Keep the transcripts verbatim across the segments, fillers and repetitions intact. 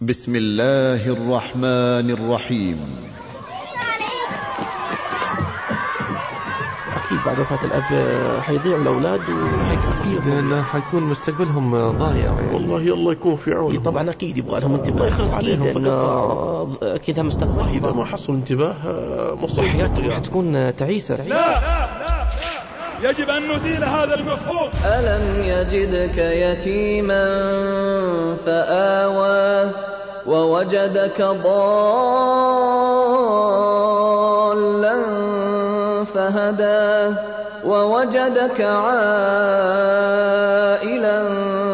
بسم الله الرحمن الرحيم. أكيد بعد وفاة الأب حيضيع الأولاد أكيد لأن حيكون مستقبلهم ضايع يعني. والله الله يكون في عونهم. طبعا أكيد يبغى لهم انتباه، يخلط عليهم فقط أكيد مستقبل. إذا ما حصل انتباه مصر حياته حتكون تعيسة. لا لا لا يجب أن نزيل هذا المفهوم. ألم يجدك يتيما فآوى ووجدك ضالا فهدى ووجدك عائلا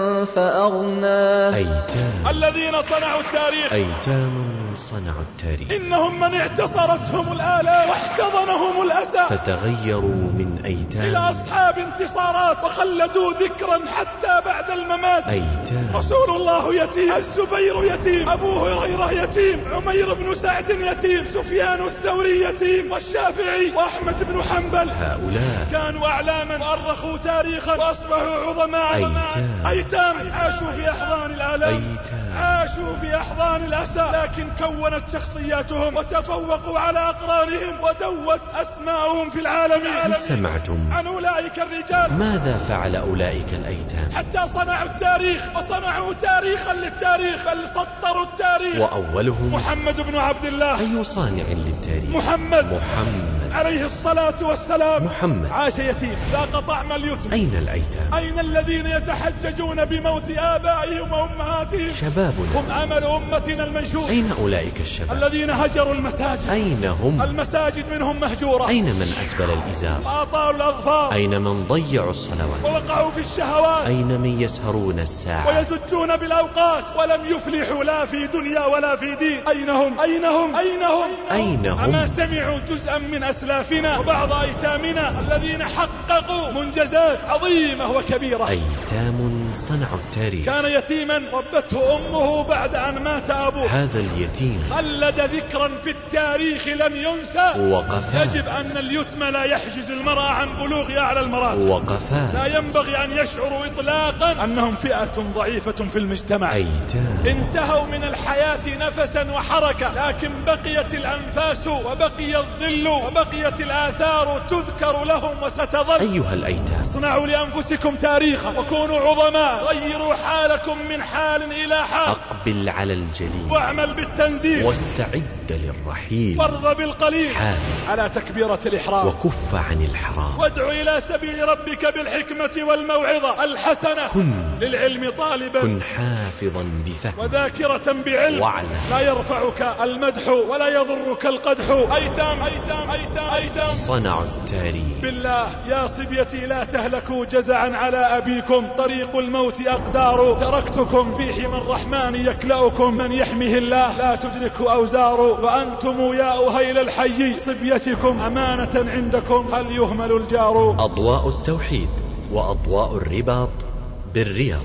فأغنى. أيتام الذين صنعوا التاريخ، أيتام صنعوا التاريخ، إنهم من اعتصرتهم الآلام واحتضنهم الأسى، فتغيروا من أيتام إلى أصحاب انتصارات وخلدوا ذكرا حتى بعد الممات. أيتام رسول الله يتيم، الزبير يتيم، أبو هريرة يتيم، عمير بن سعد يتيم، سفيان الثوري يتيم، والشافعي وأحمد بن حنبل. هؤلاء كانوا أعلاما وأرخوا تاريخا وأصبحوا عظماء. أيتام أيتام عاشوا في أحضان الآلام، أيتام عاشوا في أحضان الأسى، لكن كونت شخصياتهم وتفوقوا على أقرانهم ودوت أسماءهم في العالمين. هل سمعتم عن أولئك الرجال؟ ماذا فعل أولئك الأيتام؟ حتى صنعوا التاريخ وصنعوا تاريخا للتاريخ، بل سطروا التاريخ. وأولهم محمد بن عبد الله. أي صانع للتاريخ؟ محمد محمد عليه الصلاة والسلام. محمد عاش يتيم، ذاق طعم اليتم. أين الأيتام؟ أين الذين يتحججون بموت آبائهم وأمهاتهم؟ شبابنا هم أمل أمتنا المنشور. أين أولئك الشباب؟ الذين هجروا المساجد. أين هم؟ المساجد منهم مهجورة. أين من أسبل الإزار؟ وأطالوا الأظفار. أين من ضيعوا الصلوات؟ ووقعوا في الشهوات. أين من يسهرون الساعة ويزجون بالأوقات ولم يفلحوا لا في دنيا ولا في دين. أين هم؟ أين هم؟ أين هم؟ أين هم؟ أما سمعوا جزءا من أسلافنا وبعض أيتامنا الذين حققوا منجزات عظيمة وكبيرة؟ أيتام صنعوا التاريخ. كان يتيما ربته أمه بعد أن مات أبوه. هذا اليتيم خلد ذكرا في التاريخ لن ينسى. وقفات. يجب أن اليتم لا يحجز المرأة عن بلوغ أعلى المراتب. وقفات. لا ينبغي أن يشعروا إطلاقا أنهم فئة ضعيفة في المجتمع. أيتام انتهوا من الحياة نفسا وحركة، لكن بقيت الأنفاس وبقي الظل وبقيت الآثار تذكر لهم وستظل. أيها الأيتام اصنعوا لأنفسكم تاريخا وكونوا عظماء، غيروا حالكم من حال إلى حال. أقبل على الجليل واعمل بالتنزيل واستعد للرحيل. وارض بالقليل حافظ على تكبيرة الإحرام وكف عن الحرام. وادع إلى سبيل ربك بالحكمة والموعظة الحسنة. كن للعلم طالبا، كن حافظا بفهم وذاكرة بعلم. واعلم لا يرفعك المدح ولا يضرك القدح. أيتام أيتام أيتام أيتام صنعوا التاريخ. بالله يا صبيتي لا تهلكوا جزعا على أبيكم، طريق الموت أقدار، تركتكم في حمى الرحمن يكلأكم، من يحمه الله لا تدرك أوزار، وأنتم يا أهيل الحي صبيتكم أمانة عندكم هل يهمل الجار. أضواء التوحيد وأضواء الرباط بالرياض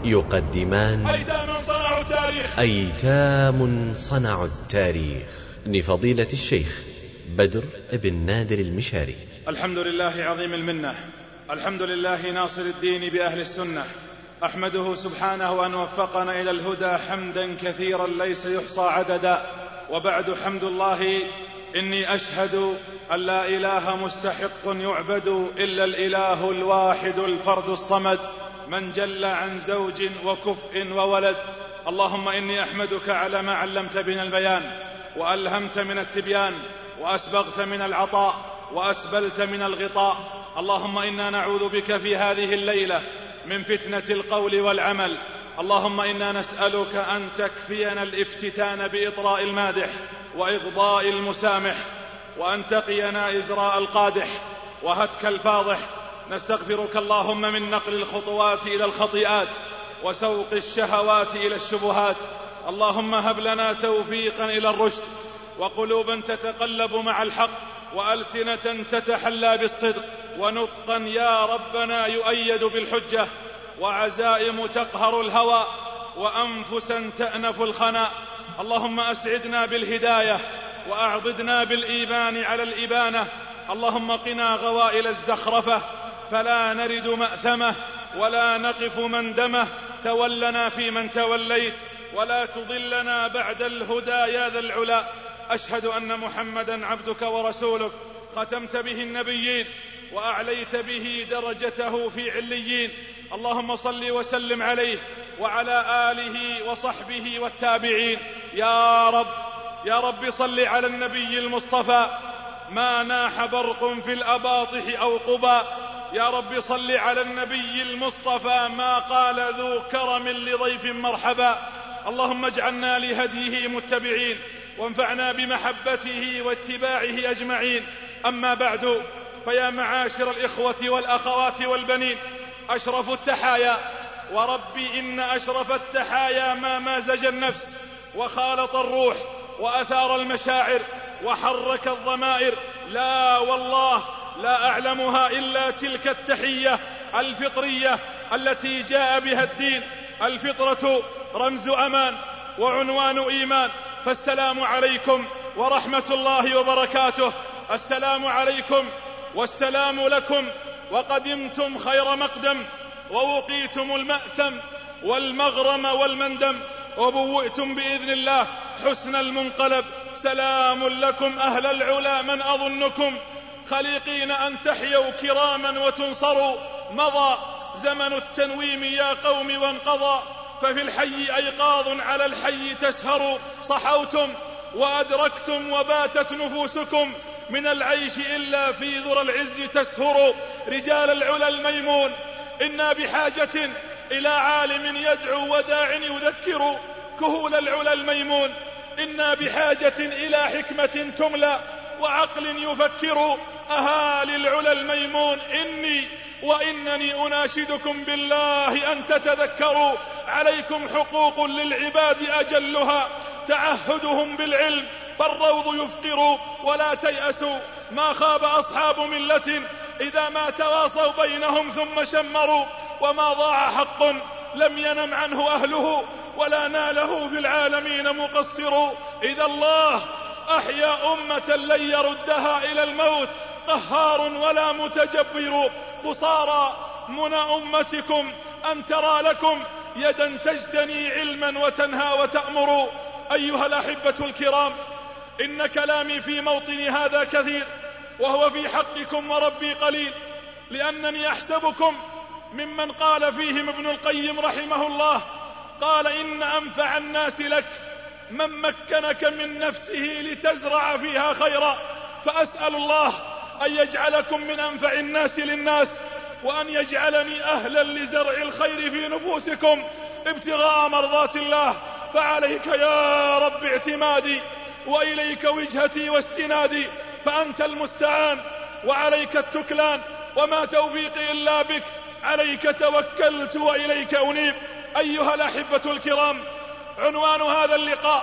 يقدمان أيتام صنعوا تاريخ. أيتام صنعوا التاريخ لفضيلة الشيخ بدر بن نادر المشاري. الحمد لله عظيم المنة، الحمد لله ناصر الدين بأهل السنة، أحمده سبحانه أن وفقنا إلى الهدى حمدا كثيرا ليس يحصى عددا. وبعد، حمد الله إني أشهد أن لا إله مستحق يعبد إلا الإله الواحد الفرد الصمد، من جل عن زوج وكفء وولد. اللهم إني أحمدك على ما علمت بنا البيان، وألهمت من التبيان، وأسبغت من العطاء، وأسبلت من الغطاء. اللهم إنا نعوذ بك في هذه الليلة من فتنة القول والعمل. اللهم إنا نسألك أن تكفينا الافتتان بإطراء المادح وإغضاء المسامح، وأن تقينا إزراء القادح وهتك الفاضح. نستغفرك اللهم من نقل الخطوات إلى الخطيئات وسوق الشهوات إلى الشبهات. اللهم هب لنا توفيقا إلى الرشد، وقلوبا تتقلب مع الحق، وألسنة تتحلى بالصدق، ونطقا يا ربنا يؤيد بالحجة، وعزائم تقهر الهوى، وأنفسا تأنف الخناء. اللهم أسعدنا بالهداية، وأعضدنا بالإيمان على الإبانة. اللهم قنا غوائل الزخرفة فلا نرد مأثمة ولا نقف مندمة. تولنا في من توليت، ولا تضلنا بعد الهدى يا ذا العلا. أشهد أن محمدا عبدك ورسولك، ختمت به النبيين وأعليت به درجته في عليين. اللهم صل وسلم عليه وعلى آله وصحبه والتابعين. يا رب يا رب صل على النبي المصطفى، ما ناح برق في الأباطح أو قبا. يا رب صل على النبي المصطفى، ما قال ذو كرم لضيف مرحبا. اللهم اجعلنا لهديه متبعين، وانفعنا بمحبته واتباعه أجمعين. أما بعد، فيا معاشر الإخوة والأخوات والبنين، أشرف التحايا، وربي إن أشرف التحايا ما مازج النفس وخالط الروح وأثار المشاعر وحرك الضمائر. لا والله لا أعلمها إلا تلك التحية الفطرية التي جاء بها الدين. الفطرة رمز أمان وعنوان إيمان. فالسلام عليكم ورحمة الله وبركاته. السلام عليكم والسلام لكم، وقدمتم خير مقدم، ووقيتم المأثم والمغرم والمندم، وبوئتم بإذن الله حسن المنقلب. سلام لكم أهل العلا من أظنكم خليقين أن تحيوا كراما وتنصروا. مضى زمن التنويم يا قوم وانقضى، ففي الحي أيقاظ على الحي تسهر. صحوتم وأدركتم وباتت نفوسكم من العيش إلا في ذرى العز تسهر. رجال العلا الميمون، إنا بحاجة إلى عالم يدعو وداع يذكر. كهول العلا الميمون، إنا بحاجة إلى حكمة تملى وعقل يفكر. أهالي العلا الميمون، إني وإنني أناشدكم بالله أن تتذكروا. عليكم حقوق للعباد أجلها تعهدهم بالعلم، فالروض يفقر. ولا تيأسوا، ما خاب أصحاب ملة إذا ما تواصوا بينهم ثم شمروا. وما ضاع حق لم ينم عنه أهله، ولا ناله في العالمين مقصر. إذا الله أحيا أمة لن يردها إلى الموت قهار ولا متجبر. قصارى منى أمتكم أن ترى لكم يدا تجتني علما وتنهى وتأمر. أيها الأحبة الكرام، إن كلامي في موطن هذا كثير، وهو في حقكم وربي قليل، لأنني أحسبكم ممن قال فيهم ابن القيم رحمه الله، قال: إن أنفع الناس لك من مكنك من نفسه لتزرع فيها خيرا. فأسأل الله أن يجعلكم من أنفع الناس للناس، وأن يجعلني أهلا لزرع الخير في نفوسكم ابتغاء مرضات الله. فعليك يا رب اعتمادي، وإليك وجهتي واستنادي، فأنت المستعان وعليك التكلان، وما توفيقي إلا بك، عليك توكلت وإليك أنيب. أيها الأحبة الكرام، عنوان هذا اللقاء: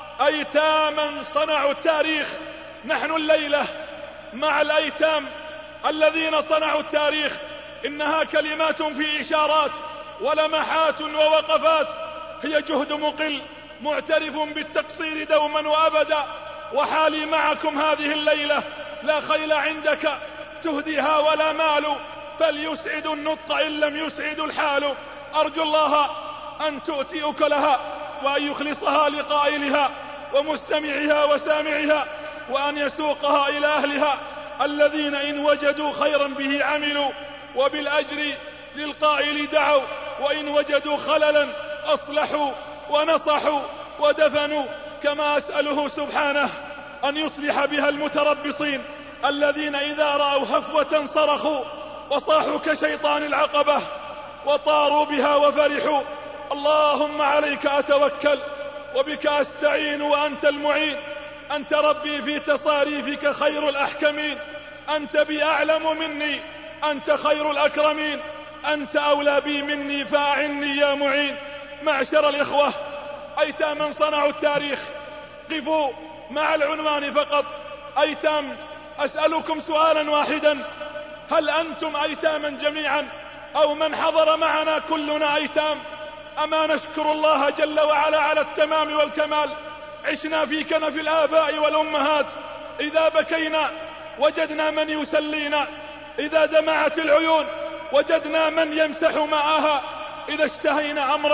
أيتاما صنعوا التاريخ. نحن الليلة مع الأيتام الذين صنعوا التاريخ. إنها كلمات في إشارات ولمحات ووقفات، هي جهد مقل معترف بالتقصير دوما وأبدا. وحالي معكم هذه الليلة لا خيل عندك تهديها ولا مال، فليسعد النطق إن لم يسعد الحال. أرجو الله أن تؤتي أكلها، وأن يخلصها لقائلها ومستمعها وسامعها، وأن يسوقها إلى أهلها الذين إن وجدوا خيرا به عملوا، وبالأجر للقائل دعوا، وإن وجدوا خللا أصلحوا ونصحوا ودفنوا. كما أسأله سبحانه أن يصلح بها المتربصين الذين إذا رأوا هفوة صرخوا وصاحوا كشيطان العقبة وطاروا بها وفرحوا. اللهم عليك أتوكل وبك أستعين وأنت المعين. أنت ربي في تصاريفك خير الأحكمين، أنت بي أعلم مني، أنت خير الأكرمين، أنت أولى بي مني فأعني يا معين. معشر الإخوة، أيتاما صنعوا التاريخ. قفوا مع العنوان فقط: أيتام. أسألكم سؤالا واحدا: هل أنتم أيتاما جميعا، أو من حضر معنا كلنا أيتام؟ أما نشكر الله جل وعلا على التمام والكمال. عشنا في كنف الآباء والأمهات، إذا بكينا وجدنا من يسلينا، إذا دمعت العيون وجدنا من يمسح ماءها، إذا اشتهينا أمرا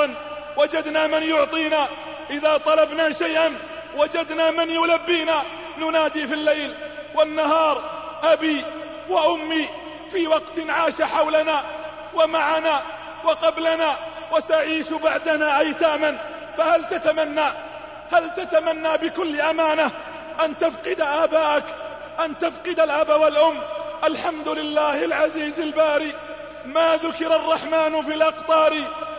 وجدنا من يعطينا، إذا طلبنا شيئا وجدنا من يلبينا. ننادي في الليل والنهار أبي وأمي، في وقت عاش حولنا ومعنا وقبلنا وسيعيش بعدنا أيتاما. فهل تتمنى هل تتمنى بكل أمانة أن تفقد آباءك، أن تفقد الأب والأم؟ الحمد لله العزيز الباري، ما ذكر الرحمن في الأقطار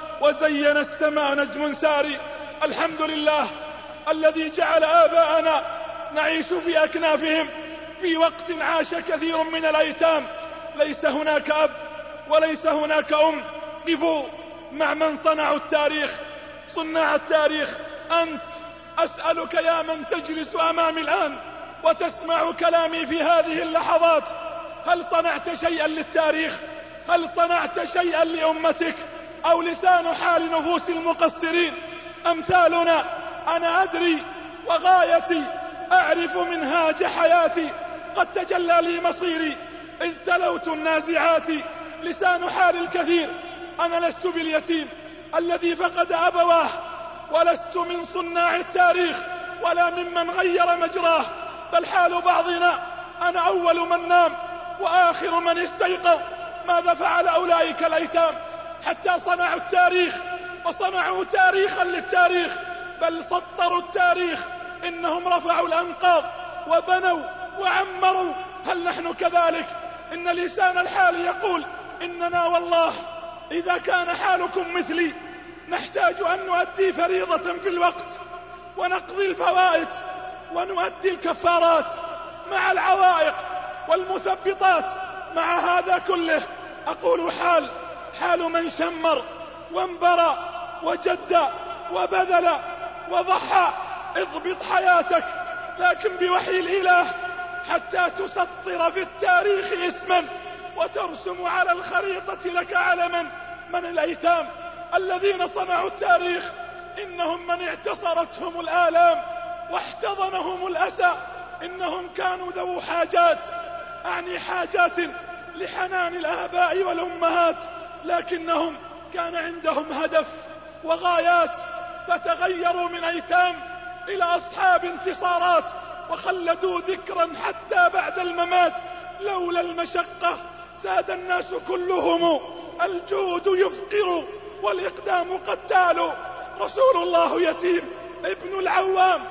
وزين السماء نجم ساري. الحمد لله الذي جعل آباءنا نعيش في أكنافهم في وقت عاش كثير من الأيتام. ليس هناك أب وليس هناك أم. قفوا مع من صنعوا التاريخ، صناع التاريخ. أنت أسألك يا من تجلس أمامي الآن وتسمع كلامي في هذه اللحظات، هل صنعت شيئا للتاريخ؟ هل صنعت شيئا لأمتك؟ أو لسان حال نفوس المقصرين أمثالنا؟ أنا أدري وغايتي أعرف منهاج حياتي، قد تجلى لي مصيري إذ تلوت النازعات. لسان حال الكثير، أنا لست باليتيم الذي فقد أبواه، ولست من صناع التاريخ ولا ممن غير مجراه، بل حال بعضنا أنا أول من نام وآخر من استيقظ. ماذا فعل أولئك الأيتام حتى صنعوا التاريخ وصنعوا تاريخا للتاريخ، بل سطروا التاريخ؟ إنهم رفعوا الأنقاض وبنوا وعمروا. هل نحن كذلك؟ إن لسان الحال يقول إننا والله إذا كان حالكم مثلي نحتاج أن نؤدي فريضة في الوقت ونقضي الفوائد ونؤدي الكفارات مع العوائق والمثبطات. مع هذا كله أقول حال حال من شمر وانبرى وجد وبذل وضحى. اضبط حياتك لكن بوحي الإله حتى تسطر في التاريخ اسما وترسم على الخريطة لك علما. من الأيتام الذين صنعوا التاريخ؟ إنهم من اعتصرتهم الآلام واحتضنهم الأسى. إنهم كانوا ذو حاجات، أعني حاجات لحنان الآباء والأمهات، لكنهم كان عندهم هدف وغايات، فتغيروا من أيتام إلى أصحاب انتصارات وخلدوا ذكرا حتى بعد الممات. لولا المشقة ساد الناس كلهم، الجود يفقر والإقدام قتال. رسول الله يتيم، ابن العوام،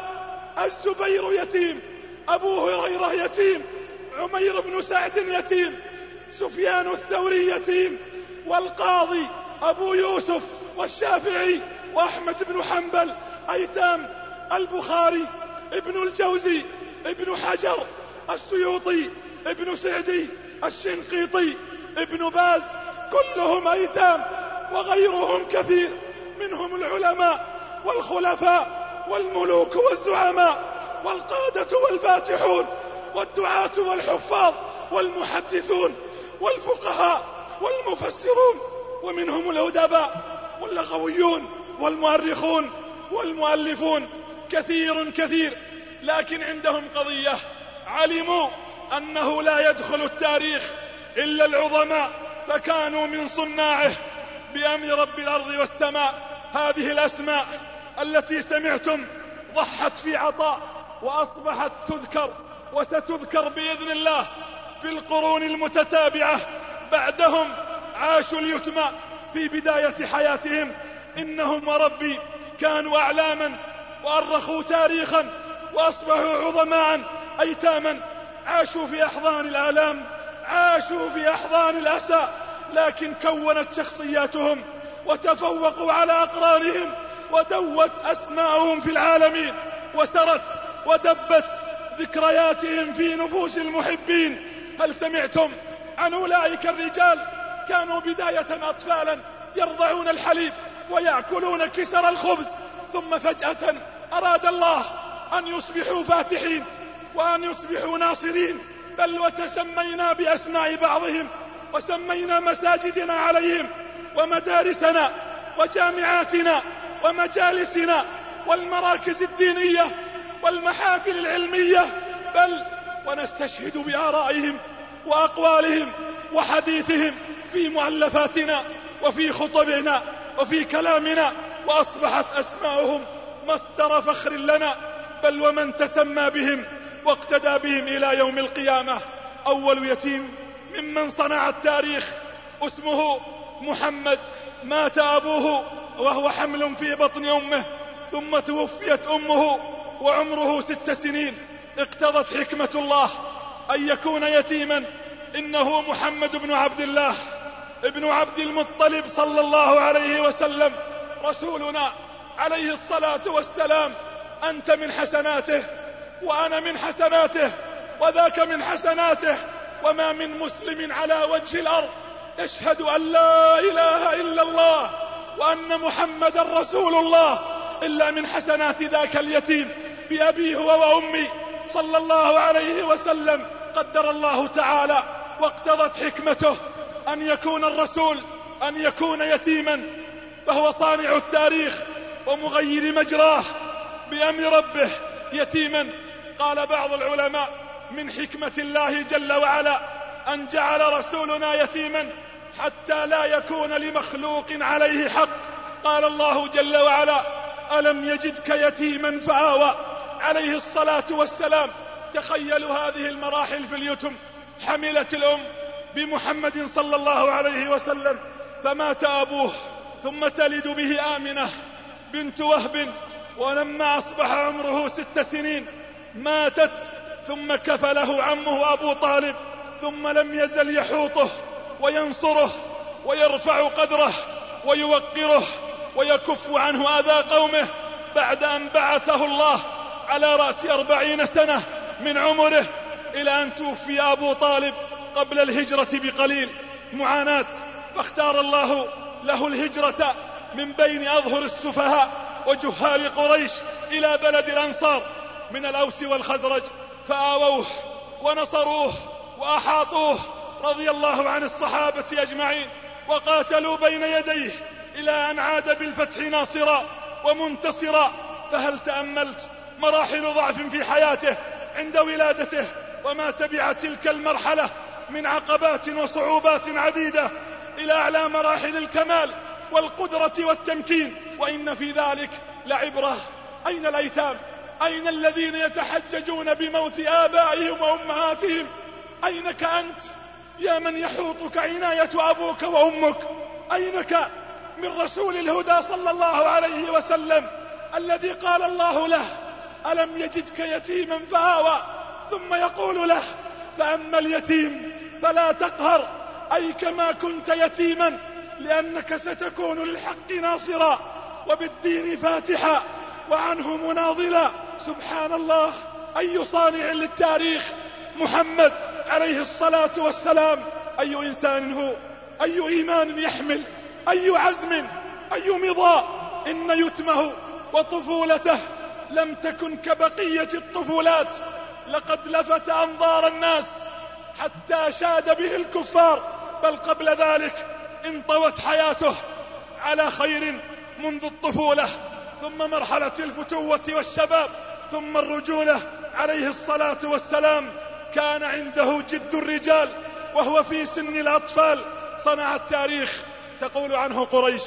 الزبير يتيم، أبو هريرة يتيم، عمير بن سعد يتيم، سفيان الثوري يتيم، والقاضي أبو يوسف والشافعي وأحمد بن حنبل أيتام، البخاري، ابن الجوزي، ابن حجر، السيوطي، ابن سعدي، الشنقيطي، ابن باز، كلهم أيتام، وغيرهم كثير منهم العلماء والخلفاء والملوك والزعماء والقادة والفاتحون والدعاة والحفاظ والمحدثون والفقهاء والمفسرون، ومنهم الأدباء واللغويون والمؤرخون والمؤلفون، كثير كثير. لكن عندهم قضية، علموا أنه لا يدخل التاريخ إلا العظماء، فكانوا من صناعه بأمر رب الأرض والسماء. هذه الأسماء التي سمعتم ضحت في عطاء وأصبحت تذكر وستذكر بإذن الله في القرون المتتابعة. بعدهم عاشوا اليتمى في بداية حياتهم. إنهم وربي كانوا أعلاما وأرخوا تاريخا وأصبحوا عظماء أيتاما، عاشوا في أحضان الآلام، عاشوا في أحضان الأسى، لكن كونت شخصياتهم وتفوقوا على أقرانهم ودوت أسماءهم في العالمين، وسرت ودبت ذكرياتهم في نفوس المحبين. هل سمعتم عن أولئك الرجال؟ كانوا بداية أطفالا يرضعون الحليب ويأكلون كسر الخبز، ثم فجأة أراد الله أن يصبحوا فاتحين وأن يصبحوا ناصرين، بل وتسمينا بأسماء بعضهم وسمينا مساجدنا عليهم ومدارسنا وجامعاتنا ومجالسنا والمراكز الدينية والمحافل العلمية، بل ونستشهد بآرائهم وأقوالهم وحديثهم في مؤلفاتنا وفي خطبنا وفي كلامنا وأصبحت أسماؤهم مصدر فخر لنا، بل ومن تسمى بهم واقتدى بهم إلى يوم القيامة. أول يتيم ممن صنع التاريخ اسمه محمد، مات أبوه وهو حمل في بطن أمه، ثم توفيت أمه وعمره ست سنين. اقتضت حكمة الله أن يكون يتيما. إنه محمد بن عبد الله ابن عبد المطلب صلى الله عليه وسلم رسولنا عليه الصلاة والسلام. أنت من حسناته وأنا من حسناته وذاك من حسناته، وما من مسلم على وجه الأرض يشهد أن لا إله إلا الله وأن محمد رسول الله إلا من حسنات ذاك اليتيم بأبيه وأمي صلى الله عليه وسلم. قدر الله تعالى واقتضت حكمته أن يكون الرسول أن يكون يتيما، فهو صانع التاريخ ومغير مجراه بأمر ربه يتيما. قال بعض العلماء من حكمة الله جل وعلا أن جعل رسولنا يتيما حتى لا يكون لمخلوق عليه حق. قال الله جل وعلا ألم يجدك يتيما فآوى عليه الصلاة والسلام. تخيلوا هذه المراحل في اليتم، حملت الأم بمحمد صلى الله عليه وسلم فمات أبوه، ثم تلد به آمنة بنت وهب، ولما أصبح عمره ست سنين ماتت، ثم كفله عمه أبو طالب، ثم لم يزل يحوطه وينصره ويرفع قدره ويوقره ويكف عنه أذى قومه، بعد أن بعثه الله على رأس أربعين سنة من عمره، إلى أن توفي أبو طالب قبل الهجرة بقليل. معاناة، فاختار الله له الهجرة من بين أظهر السفهاء وجهال قريش إلى بلد الأنصار من الأوس والخزرج، فآووه ونصروه وأحاطوه رضي الله عن الصحابة أجمعين، وقاتلوا بين يديه إلى أن عاد بالفتح ناصرا ومنتصرا. فهل تأملت مراحل ضعف في حياته عند ولادته، وما تبع تلك المرحلة من عقبات وصعوبات عديدة إلى أعلى مراحل الكمال والقدرة والتمكين؟ وإن في ذلك لعبرة. أين الأيتام؟ أين الذين يتحججون بموت آبائهم وأمهاتهم؟ أينك أنت يا من يحوطك عناية أبوك وأمك؟ أينك من رسول الهدى صلى الله عليه وسلم الذي قال الله له ألم يجدك يتيما فآوى، ثم يقول له فأما اليتيم فلا تقهر، أي كما كنت يتيما لأنك ستكون للحق ناصرا وبالدين فاتحا وعنه مناضلا. سبحان الله، أي صانع للتاريخ محمد عليه الصلاة والسلام. أي إنسان هو، أي إيمان يحمل، أي عزم، أي مضاء. إن يتمه وطفولته لم تكن كبقية الطفولات، لقد لفت أنظار الناس حتى شاد به الكفار، بل قبل ذلك انطوت حياته على خير منذ الطفولة، ثم مرحلة الفتوة والشباب، ثم الرجولة. عليه الصلاة والسلام كان عنده جد الرجال وهو في سن الأطفال. صنع التاريخ، تقول عنه قريش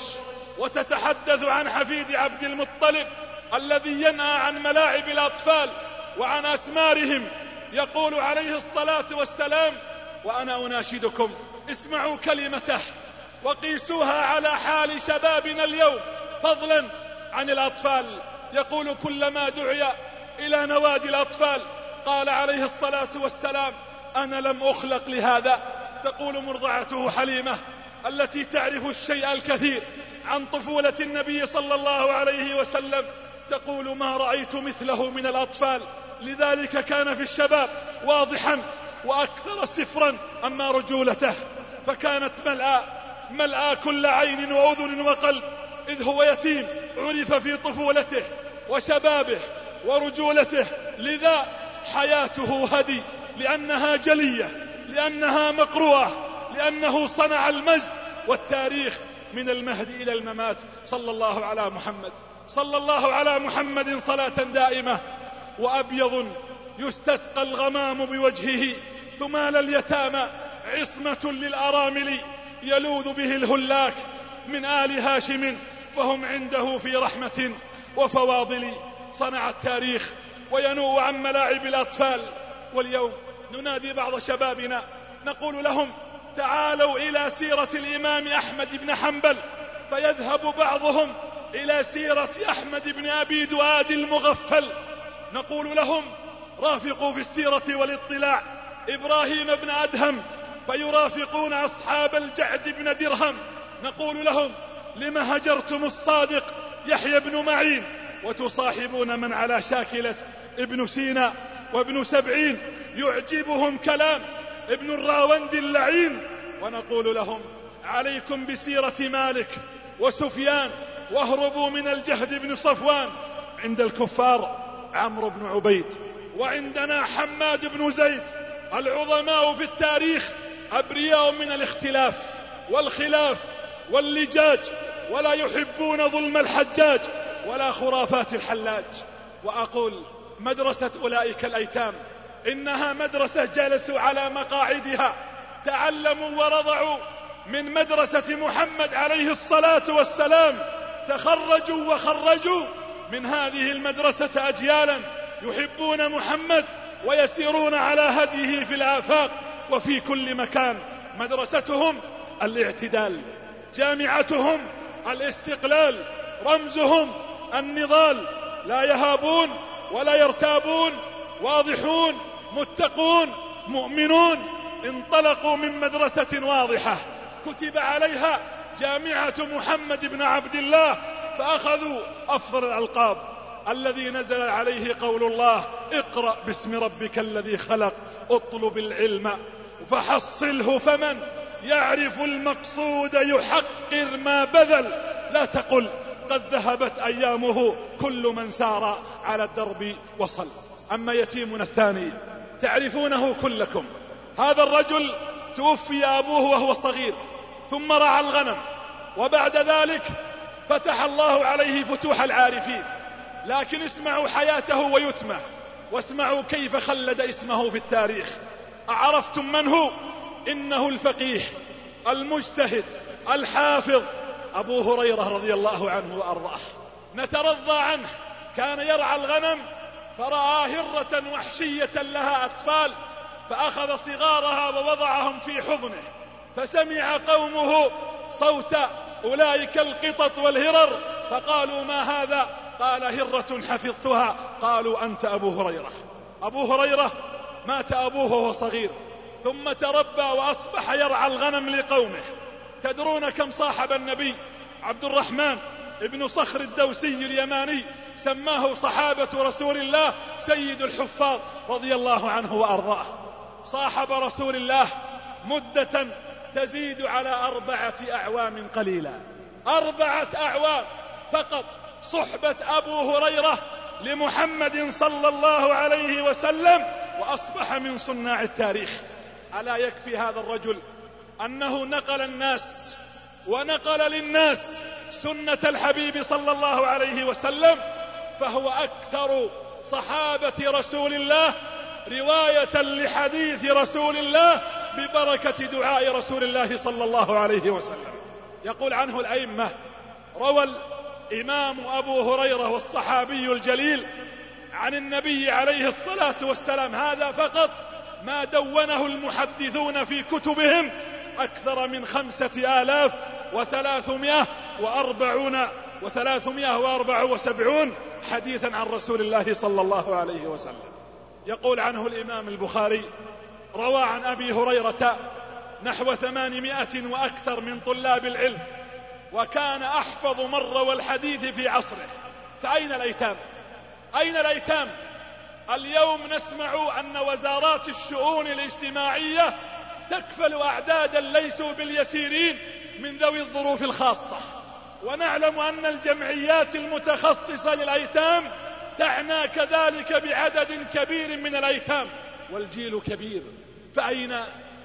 وتتحدث عن حفيد عبد المطلب الذي ينهى عن ملاعب الأطفال وعن أسمارهم. يقول عليه الصلاة والسلام وأنا أناشدكم اسمعوا كلمته وقيسوها على حال شبابنا اليوم فضلا عن الأطفال. يقول كلما دعي إلى نوادي الأطفال قال عليه الصلاة والسلام أنا لم أخلق لهذا. تقول مرضعته حليمة التي تعرف الشيء الكثير عن طفولة النبي صلى الله عليه وسلم، تقول ما رأيت مثله من الأطفال، لذلك كان في الشباب واضحا وأكثر سفرا. أما رجولته فكانت ملأى ملأى كل عين وأذن وقلب، إذ هو يتيم عرف في طفولته وشبابه ورجولته. لذا حياته هدي، لأنها جلية، لأنها مقروءة، لأنه صنع المجد والتاريخ من المهد إلى الممات. صلى الله على محمد، صلى الله على محمد صلاة دائمة. وأبيض يستسقى الغمام بوجهه ثمال اليتامى عصمة للأرامل، يلوذ به الهلاك من آل هاشم فهم عنده في رحمة وفواضل. صنع التاريخ وينوء عن ملاعب الأطفال. واليوم ننادي بعض شبابنا نقول لهم تعالوا إلى سيرة الإمام أحمد بن حنبل، فيذهب بعضهم إلى سيرة أحمد بن أبي دؤاد المغفل. نقول لهم رافقوا في السيرة والاطلاع إبراهيم بن أدهم، فيرافقون أصحاب الجعد بن درهم. نقول لهم لما هجرتم الصادق يحيى بن معين وتصاحبون من على شاكلة ابن سينا وابن سبعين يعجبهم كلام ابن الراوند اللعين. ونقول لهم عليكم بسيرة مالك وسفيان واهربوا من الجهد بن صفوان. عند الكفار عمرو بن عبيد، وعندنا حماد بن زيد. العظماء في التاريخ أبرياء من الاختلاف والخلاف واللجاج، ولا يحبون ظلم الحجاج ولا خرافات الحلاج. وأقول مدرسة أولئك الأيتام إنها مدرسة جلسوا على مقاعدها تعلموا ورضعوا من مدرسة محمد عليه الصلاة والسلام، تخرجوا وخرجوا من هذه المدرسة أجيالا يحبون محمد ويسيرون على هديه في الآفاق وفي كل مكان. مدرستهم الاعتدال، جامعتهم الاستقلال، رمزهم النضال، لا يهابون ولا يرتابون، واضحون متقون مؤمنون. انطلقوا من مدرسة واضحة كتب عليها جامعة محمد بن عبد الله، فأخذوا أفضل الألقاب الذي نزل عليه قول الله اقرأ باسم ربك الذي خلق اطلب العلم فحصله، فمن يعرف المقصود يحقر ما بذل. لا تقل قد ذهبت أيامه كل من سار على الدرب وصل. أما يتيمنا الثاني تعرفونه كلكم، هذا الرجل توفي أبوه وهو صغير ثم رعى الغنم، وبعد ذلك فتح الله عليه فتوح العارفين. لكن اسمعوا حياته ويتمه، واسمعوا كيف خلد اسمه في التاريخ. أعرفتم من هو؟ إنه الفقيه المجتهد الحافظ أبو هريرة رضي الله عنه وأرضاه. نترضى عنه، كان يرعى الغنم فرأى هرة وحشية لها أطفال، فأخذ صغارها ووضعهم في حضنه، فسمع قومه صوت أولئك القطط والهرر فقالوا ما هذا؟ قال هرة حفظتها. قالوا أنت أبو هريرة. أبو هريرة مات أبوه وهو صغير، ثم تربى وأصبح يرعى الغنم لقومه. تدرون كم صاحب النبي؟ عبد الرحمن ابن صخر الدوسي اليماني سماه صحابة رسول الله سيد الحفاظ رضي الله عنه وأرضاه. صاحب رسول الله مدة تزيد على أربعة أعوام قليلا، أربعة أعوام فقط صحبة أبو هريرة لمحمد صلى الله عليه وسلم، وأصبح من صناع التاريخ. ألا يكفي هذا الرجل أنه نقل الناس ونقل للناس سنة الحبيب صلى الله عليه وسلم، فهو أكثر صحابة رسول الله رواية لحديث رسول الله ببركة دعاء رسول الله صلى الله عليه وسلم. يقول عنه الأئمة: روى الإمام أبو هريرة والصحابي الجليل عن النبي عليه الصلاة والسلام هذا فقط ما دونه المحدثون في كتبهم أكثر من خمسة آلاف وثلاثمائة وأربعون وثلاثمائة وأربعة وسبعون حديثا عن رسول الله صلى الله عليه وسلم. يقول عنه الإمام البخاري: روى عن أبي هريرة نحو ثمانمائة وأكثر من طلاب العلم، وكان أحفظ من روى الحديث في عصره. فأين الأيتام؟ أين الأيتام؟ اليوم نسمع أن وزارات الشؤون الاجتماعية تكفل أعدادا ليسوا باليسيرين من ذوي الظروف الخاصة، ونعلم أن الجمعيات المتخصصة للأيتام تعنى كذلك بعدد كبير من الأيتام، والجيل كبير. فأين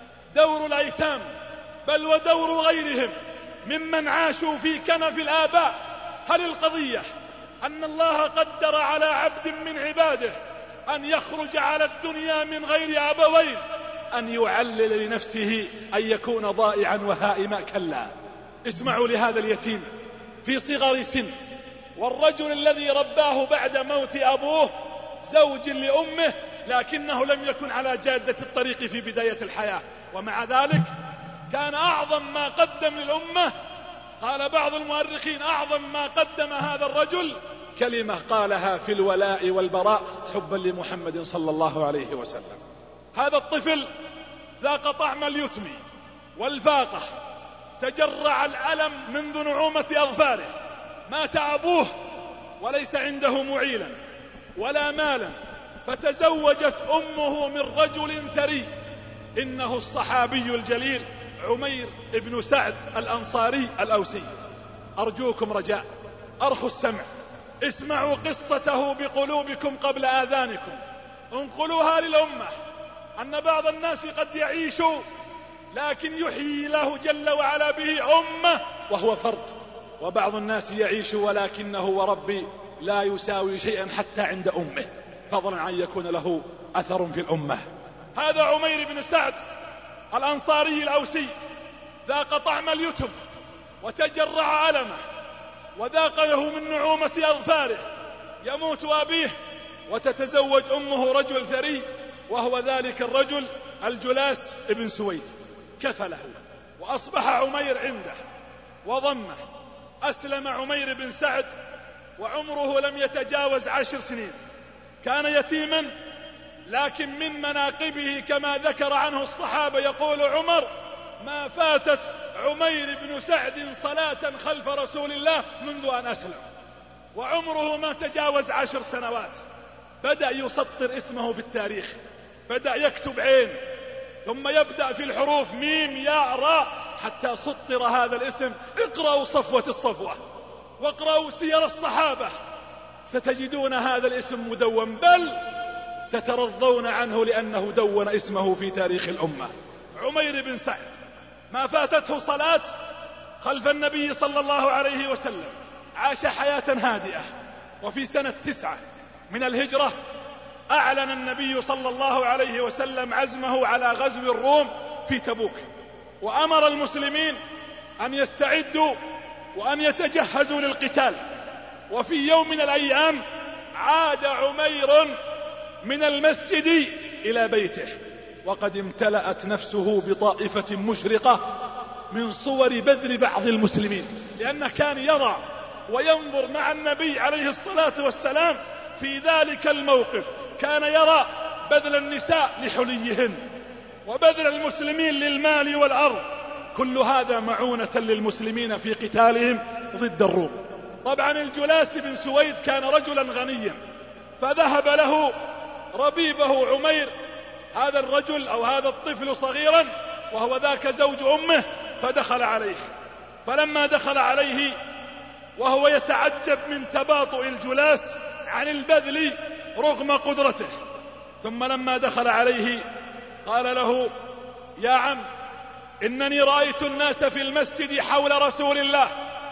دور الأيتام؟ بل ودور غيرهم ممن عاشوا في كنف الآباء. هل القضية أن الله قدر على عبد من عباده أن يخرج على الدنيا من غير أبوين أن يعلل لنفسه أن يكون ضائعا وهائما؟ كلا. اسمعوا لهذا اليتيم في صغر سن، والرجل الذي رباه بعد موت أبوه زوج لأمه، لكنه لم يكن على جادة الطريق في بداية الحياة، ومع ذلك كان أعظم ما قدم للأمة. قال بعض المؤرخين أعظم ما قدم هذا الرجل كلمة قالها في الولاء والبراء حبا لمحمد صلى الله عليه وسلم. هذا الطفل ذاق طعم اليتم والفاقة، تجرع الألم منذ نعومة أظفاره، مات أبوه وليس عنده معيلا ولا مالا، فتزوجت أمه من رجل ثري، إنه الصحابي الجليل عمير بن سعد الأنصاري الأوسي. أرجوكم رجاء، أرخوا السمع، اسمعوا قصته بقلوبكم قبل آذانكم، انقلوها للأمة، أن بعض الناس قد يعيش لكن يحيي الله جل وعلا به أمة وهو فرد، وبعض الناس يعيش ولكنه وربي لا يساوي شيئا حتى عند أمه، فضلا عن يكون له أثر في الأمة. هذا عمير بن سعد الأنصاري الأوسي ذاق طعم اليتم وتجرع ألمه، وذاق له من نعومة أظفاره، يموت أبيه وتتزوج أمه رجل ثري، وهو ذلك الرجل الجلاس بن سويد. كفله وأصبح عمير عنده وضمه. أسلم عمير بن سعد وعمره لم يتجاوز عشر سنين، كان يتيما، لكن من مناقبه كما ذكر عنه الصحابة يقول عمر: ما فاتت عمير بن سعد صلاة خلف رسول الله منذ أن أسلم، وعمره ما تجاوز عشر سنوات. بدأ يسطر اسمه في التاريخ، بدأ يكتب عين ثم يبدأ في الحروف ميم ياء راء حتى سطر هذا الاسم. اقرأوا صفوة الصفوة واقرأوا سير الصحابة، ستجدون هذا الاسم مدون، بل تترضون عنه لأنه دون اسمه في تاريخ الأمة. عمير بن سعد ما فاتته صلاة خلف النبي صلى الله عليه وسلم، عاش حياة هادئة. وفي سنة تسعة من الهجرة أعلن النبي صلى الله عليه وسلم عزمه على غزو الروم في تبوك، وأمر المسلمين أن يستعدوا وأن يتجهزوا للقتال. وفي يوم من الأيام عاد عمير من المسجد إلى بيته، وقد امتلأت نفسه بطائفة مشرقة من صور بذل بعض المسلمين، لأنه كان يرى وينظر مع النبي عليه الصلاة والسلام في ذلك الموقف، كان يرى بذل النساء لحليهن وبذل المسلمين للمال والأرض، كل هذا معونة للمسلمين في قتالهم ضد الروم. طبعا الجلاس بن سويد كان رجلا غنيا، فذهب له ربيبه عمير، هذا الرجل أو هذا الطفل صغيرا وهو ذاك زوج أمه، فدخل عليه. فلما دخل عليه وهو يتعجب من تباطؤ الجلاس عن البذل رغم قدرته، ثم لما دخل عليه قال له: يا عم، إنني رأيت الناس في المسجد حول رسول الله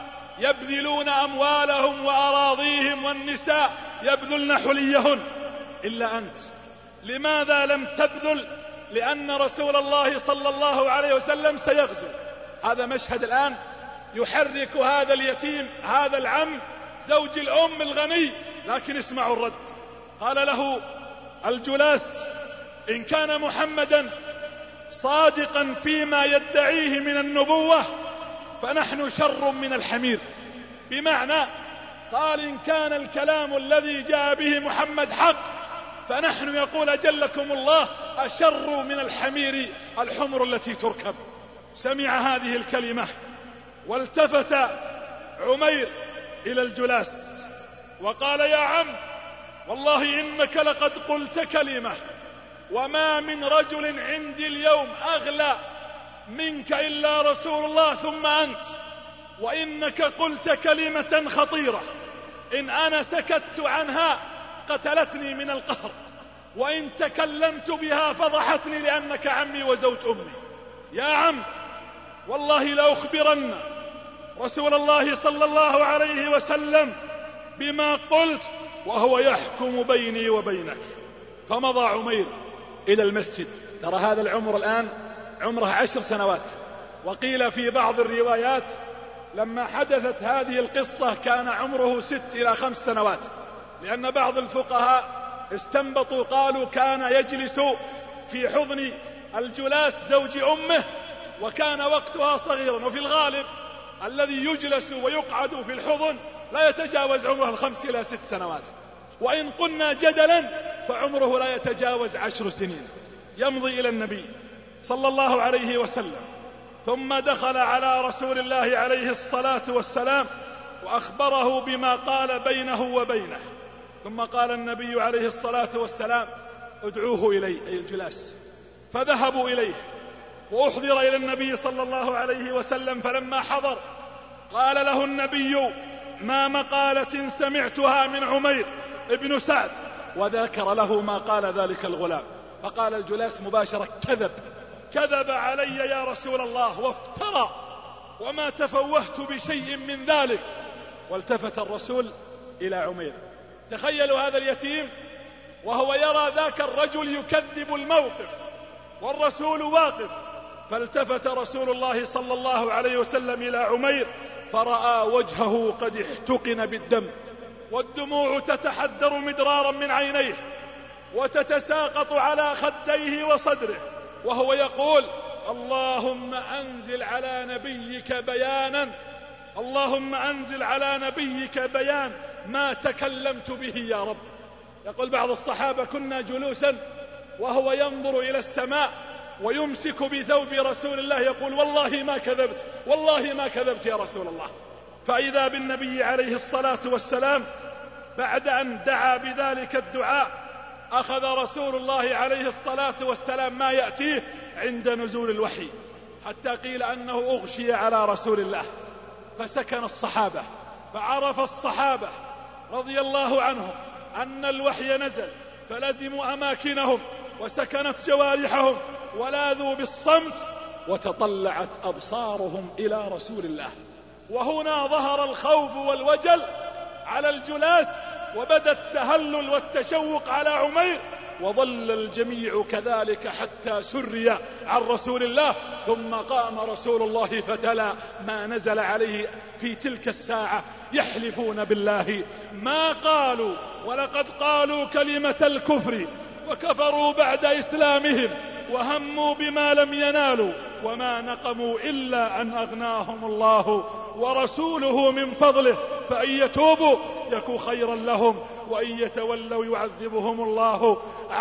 يبذلون أموالهم وأراضيهم، والنساء يبذلن حليهن، إلا أنت لماذا لم تبذل؟ لأن رسول الله صلى الله عليه وسلم سيغزو. هذا مشهد الآن يحرك هذا اليتيم، هذا العم زوج الأم الغني. لكن اسمعوا الرد. قال له الجلاس: إن كان محمدا صادقا فيما يدعيه من النبوة فنحن شر من الحمير. بمعنى قال: إن كان الكلام الذي جاء به محمد حق فنحن يقول أجلكم الله أشر من الحمير الحمر التي تركب. سمع هذه الكلمة والتفت عمير إلى الجلاس وقال: يا عم، والله إنك لقد قلت كلمة، وما من رجل عندي اليوم أغلى منك إلا رسول الله ثم أنت، وإنك قلت كلمة خطيرة، إن أنا سكت عنها قتلتني من القهر، وإن تكلمت بها فضحتني لأنك عمي وزوج أمي. يا عم، والله لأخبرن رسول الله صلى الله عليه وسلم بما قلت وهو يحكم بيني وبينك. فمضى عمير إلى المسجد. ترى هذا العمر الآن عمره عشر سنوات، وقيل في بعض الروايات لما حدثت هذه القصة كان عمره ست إلى خمس سنوات، لأن بعض الفقهاء استنبطوا قالوا كان يجلس في حضن الجلاس زوج أمه وكان وقتها صغيرا، وفي الغالب الذي يجلس ويقعد في الحضن لا يتجاوز عمره الخمس إلى ست سنوات، وإن قلنا جدلا فعمره لا يتجاوز عشر سنين. يمضي إلى النبي صلى الله عليه وسلم، ثم دخل على رسول الله عليه الصلاة والسلام وأخبره بما قال بينه وبينه، ثم قال النبي عليه الصلاة والسلام ادعوه إلي، أي الجلاس. فذهبوا إليه وأحضر إلى النبي صلى الله عليه وسلم، فلما حضر قال له النبي ما مقالة سمعتها من عمير ابن سعد، وذكر له ما قال ذلك الغلام. فقال الجلاس مباشرة كذب كذب علي يا رسول الله وافترى، وما تفوهت بشيء من ذلك. والتفت الرسول إلى عمير. تخيلوا هذا اليتيم وهو يرى ذاك الرجل يكذب الموقف والرسول واقف، فالتفت رسول الله صلى الله عليه وسلم إلى عمير فرأى وجهه قد احتقن بالدم، والدموع تتحدر مدرارا من عينيه وتتساقط على خديه وصدره، وهو يقول اللهم أنزل على نبيك بيانا اللهم أنزل على نبيك بيان ما تكلمت به يا رب. يقول بعض الصحابة كنا جلوسا وهو ينظر إلى السماء ويمسك بثوب رسول الله يقول والله ما كذبت والله ما كذبت يا رسول الله. فإذا بالنبي عليه الصلاة والسلام بعد أن دعا بذلك الدعاء أخذ رسول الله عليه الصلاة والسلام ما يأتيه عند نزول الوحي، حتى قيل أنه أغشي على رسول الله فسكن الصحابة، فعرف الصحابة رضي الله عنهم أن الوحي نزل فلزموا أماكنهم وسكنت جوارحهم ولاذوا بالصمت، وتطلعت أبصارهم إلى رسول الله. وهنا ظهر الخوف والوجل على الجلاس، وبدا التهلل والتشوق على عمير، وظل الجميع كذلك حتى سري عن رسول الله. ثم قام رسول الله فتلا ما نزل عليه في تلك الساعة يحلفون بالله ما قالوا ولقد قالوا كلمة الكفر وكفروا بعد إسلامهم وهموا بما لم ينالوا وما نقموا إلا أن أغناهم الله ورسوله من فضله، فإن يتوبوا يكون خيرا لهم وإن يتولوا يعذبهم الله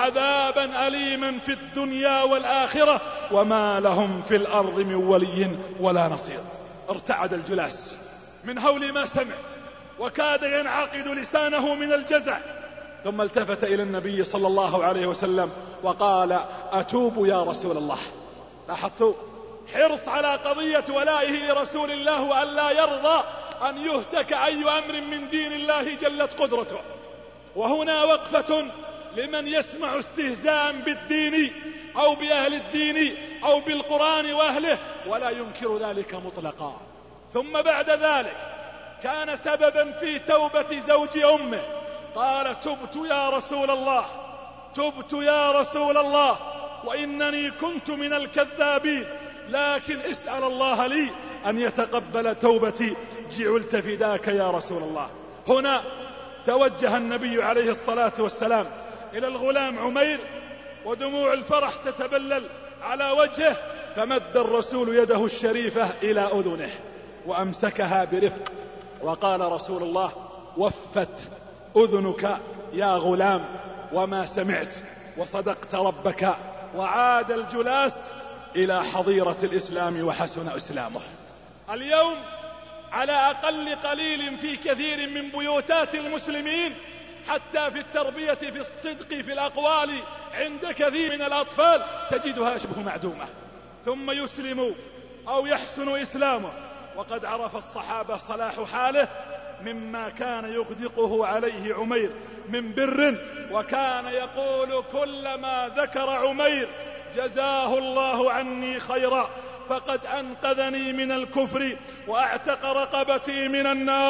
عذابا أليما في الدنيا والآخرة وما لهم في الأرض من ولي ولا نصير. ارتعد الجلاس من هول ما سمع وكاد ينعقد لسانه من الجزع، ثم التفت إلى النبي صلى الله عليه وسلم وقال أتوب يا رسول الله. لاحظتوا حرص على قضية ولائه لرسول الله وأن لا يرضى أن يهتك أي أمر من دين الله جلت قدرته. وهنا وقفة لمن يسمع استهزاء بالدين أو بأهل الدين أو بالقرآن وأهله ولا ينكر ذلك مطلقا. ثم بعد ذلك كان سببا في توبة زوج أمه، قال تبت يا رسول الله تبت يا رسول الله وإنني كنت من الكذابين، لكن اسأل الله لي أن يتقبل توبتي، جعلت فداك يا رسول الله. هنا توجه النبي عليه الصلاة والسلام إلى الغلام عمير ودموع الفرح تتبلل على وجهه، فمد الرسول يده الشريفة إلى أذنه وأمسكها برفق، وقال رسول الله وفت أذنك يا غلام وما سمعت وصدقت ربك. وعاد الجلاس إلى حظيرة الإسلام وحسن إسلامه. اليوم على أقل قليل في كثير من بيوتات المسلمين حتى في التربية في الصدق في الأقوال عند كثير من الأطفال تجدها شبه معدومة، ثم يسلم أو يحسن إسلامه وقد عرف الصحابة صلاح حاله مما كان يغدقه عليه عمير من بر، وكان يقول كلما ذكر عمير جزاه الله عني خيرا فقد أنقذني من الكفر وأعتق رقبتي من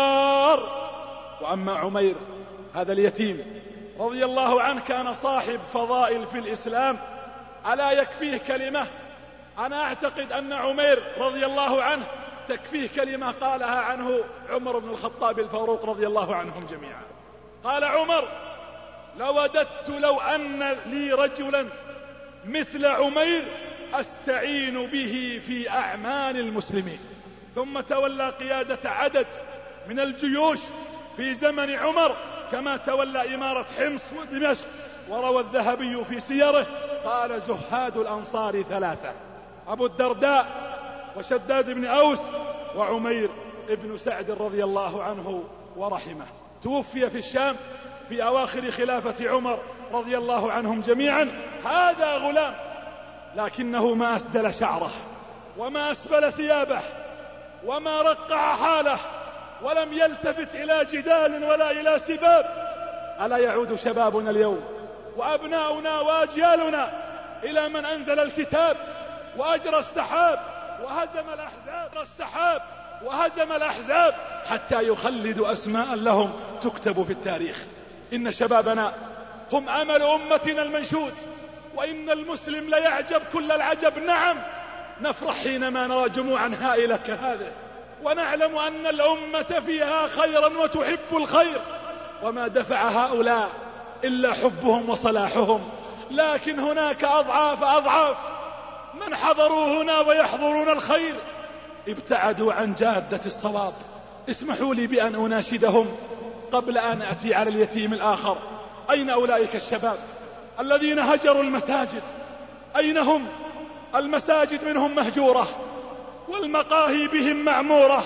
النار. وأما عمير هذا اليتيم رضي الله عنه كان صاحب فضائل في الإسلام، ألا يكفيه كلمة؟ أنا أعتقد أن عمير رضي الله عنه تكفيه كلمة قالها عنه عمر بن الخطاب الفاروق رضي الله عنهم جميعا. قال عمر: لوددت لو أن لي رجلا مثل عمير أستعين به في أعمال المسلمين. ثم تولى قيادة عدد من الجيوش في زمن عمر كما تولى إمارة حمص ودمشق. وروى الذهبي في سيره قال: زهاد الأنصار ثلاثة: أبو الدرداء وشداد بن أوس وعمير ابن سعد رضي الله عنه ورحمه. توفي في الشام في أواخر خلافة عمر رضي الله عنهم جميعا. هذا غلام لكنه ما أسدل شعره وما أسبل ثيابه وما رقع حاله ولم يلتفت إلى جدال ولا إلى سباب. ألا يعود شبابنا اليوم وأبناؤنا وأجيالنا إلى من أنزل الكتاب وأجرى السحاب وهزم الأحزاب السحاب وهزم الأحزاب حتى يخلدوا أسماء لهم تكتب في التاريخ. إن شبابنا هم أمل أمتنا المنشود، وإن المسلم ليعجب كل العجب. نعم، نفرح حينما نرى جموعا هائلة كهذه، ونعلم أن الأمة فيها خيرا وتحب الخير، وما دفع هؤلاء إلا حبهم وصلاحهم. لكن هناك أضعاف أضعاف من حضروا هنا ويحضرون الخير ابتعدوا عن جادة الصواب. اسمحوا لي بأن أناشدهم قبل أن أتي على اليتيم الآخر. أين أولئك الشباب الذين هجروا المساجد؟ أين هم؟ المساجد منهم مهجورة والمقاهي بهم معمورة.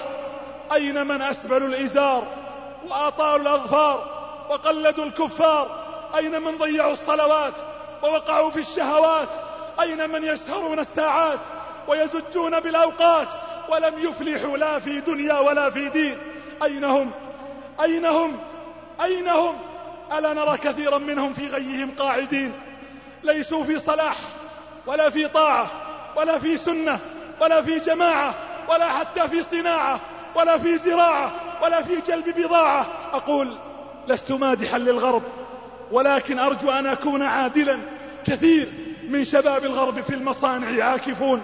أين من أسبلوا الإزار وأطالوا الأظفار وقلدوا الكفار؟ أين من ضيعوا الصلوات ووقعوا في الشهوات؟ أين من يسهرون الساعات ويزجون بالأوقات ولم يفلحوا لا في دنيا ولا في دين؟ أين هم؟ أين هم؟ أين هم؟ ألا نرى كثيرا منهم في غيهم قاعدين، ليسوا في صلاح ولا في طاعة ولا في سنة ولا في جماعة ولا حتى في صناعة ولا في زراعة ولا في جلب بضاعة. أقول لست مادحا للغرب، ولكن أرجو أن أكون عادلا. كثير من شباب الغرب في المصانع عاكفون،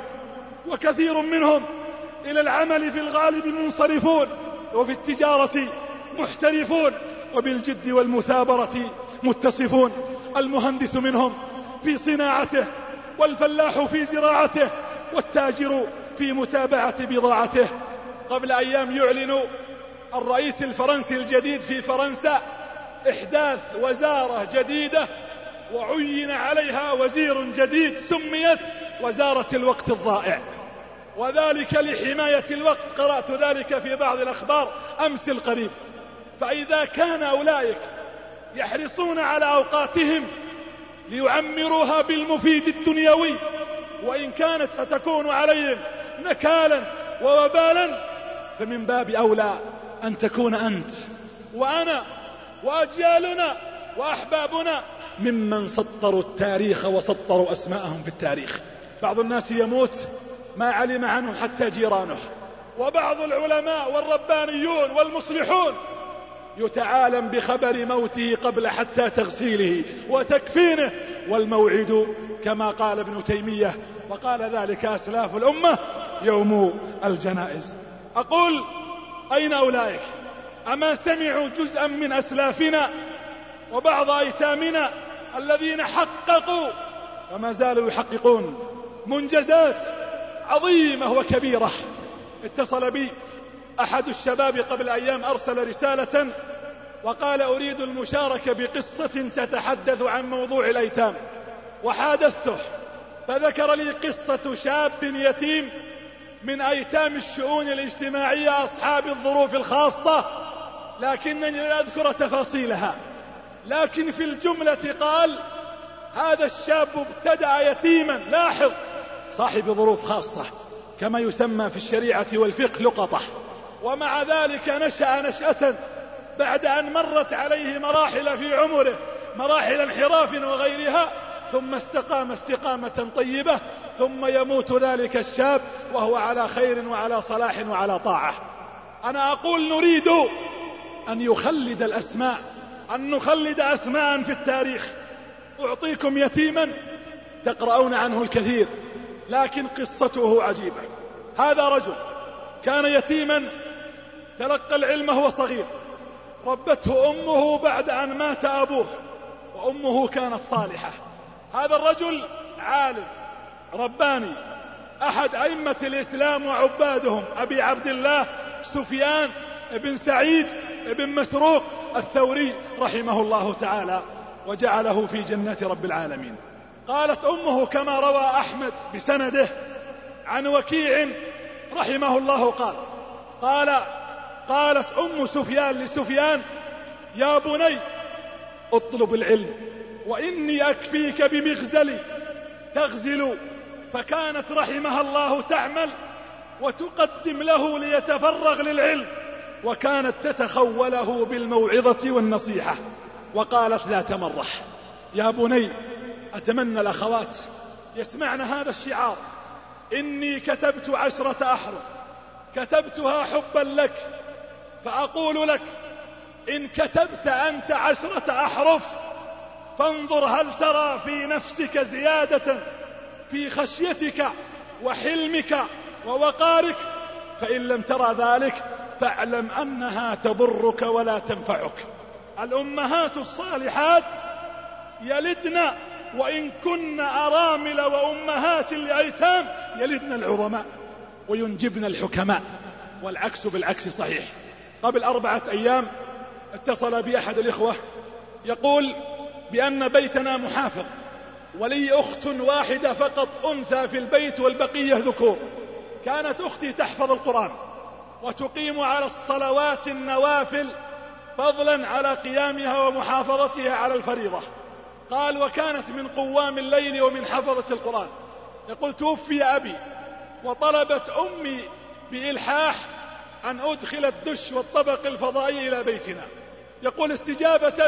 وكثير منهم إلى العمل في الغالب منصرفون، وفي التجارة محترفون، وبالجد والمثابرة متصفون. المهندس منهم في صناعته، والفلاح في زراعته، والتاجر في متابعة بضاعته. قبل أيام يعلن الرئيس الفرنسي الجديد في فرنسا إحداث وزارة جديدة وعين عليها وزير جديد سميت وزارة الوقت الضائع، وذلك لحماية الوقت. قرأت ذلك في بعض الأخبار أمس القريب. فإذا كان أولئك يحرصون على أوقاتهم ليعمروها بالمفيد الدنيوي، وإن كانت ستكون عليهم نكالا ووبالا، فمن باب أولى أن تكون أنت وأنا وأجيالنا وأحبابنا ممن سطروا التاريخ وسطروا أسماءهم في التاريخ. بعض الناس يموت ما علم عنه حتى جيرانه، وبعض العلماء والربانيون والمصلحون يتعالم بخبر موته قبل حتى تغسيله وتكفينه، والموعد كما قال ابن تيمية وقال ذلك أسلاف الأمة يوم الجنائز. أقول أين أولئك؟ أما سمعوا جزءا من أسلافنا وبعض أيتامنا الذين حققوا وما زالوا يحققون منجزات عظيمة وكبيرة؟ اتصل بي أحد الشباب قبل أيام، أرسل رسالة وقال أريد المشاركة بقصة تتحدث عن موضوع الأيتام، وحادثته فذكر لي قصة شاب يتيم من أيتام الشؤون الاجتماعية أصحاب الظروف الخاصة، لكنني لا أذكر تفاصيلها. لكن في الجملة قال هذا الشاب ابتدأ يتيما، لاحظ، صاحب ظروف خاصة كما يسمى في الشريعة والفقه لقطة، ومع ذلك نشأ نشأة بعد أن مرت عليه مراحل في عمره، مراحل انحراف وغيرها، ثم استقام استقامة طيبة، ثم يموت ذلك الشاب وهو على خير وعلى صلاح وعلى طاعة. أنا أقول نريد أن يخلد الأسماء، أن نخلد أسماء في التاريخ. أعطيكم يتيما تقرؤون عنه الكثير، لكن قصته عجيبة. هذا رجل كان يتيما تلقى العلم وهو صغير، ربته أمه بعد أن مات أبوه، وأمه كانت صالحة. هذا الرجل عالم رباني، أحد أئمة الإسلام وعبادهم، أبي عبد الله سفيان بن سعيد بن مسروق الثوري رحمه الله تعالى وجعله في جنة رب العالمين. قالت أمه كما روى أحمد بسنده عن وكيع رحمه الله قال قال قالت أم سفيان لسفيان: يا بني اطلب العلم وإني أكفيك بمغزلي تغزل. فكانت رحمها الله تعمل وتقدم له ليتفرغ للعلم، وكانت تتخوله بالموعظة والنصيحة. وقالت ذات مرة: يا بني، أتمنى الأخوات يسمعن هذا الشعار: إني كتبت عشرة أحرف كتبتها حبا لك، فأقول لك: إن كتبت أنت عشرة أحرف فانظر هل ترى في نفسك زيادة في خشيتك وحلمك ووقارك، فإن لم ترى ذلك فاعلم أنها تضرك ولا تنفعك. الأمهات الصالحات يلدن وإن كن أرامل، وأمهات لأيتام يلدن العظماء وينجبن الحكماء، والعكس بالعكس صحيح. قبل أربعة أيام اتصل بي أحد الإخوة يقول بأن بيتنا محافظ ولي أخت واحدة فقط أنثى في البيت والبقية ذكور. كانت أختي تحفظ القرآن وتقيم على الصلوات النوافل فضلا على قيامها ومحافظتها على الفريضة. قال: وكانت من قوام الليل ومن حفظة القرآن. يقول: توفي أبي وطلبت أمي بإلحاح أن أدخل الدش والطبق الفضائي إلى بيتنا. يقول: استجابة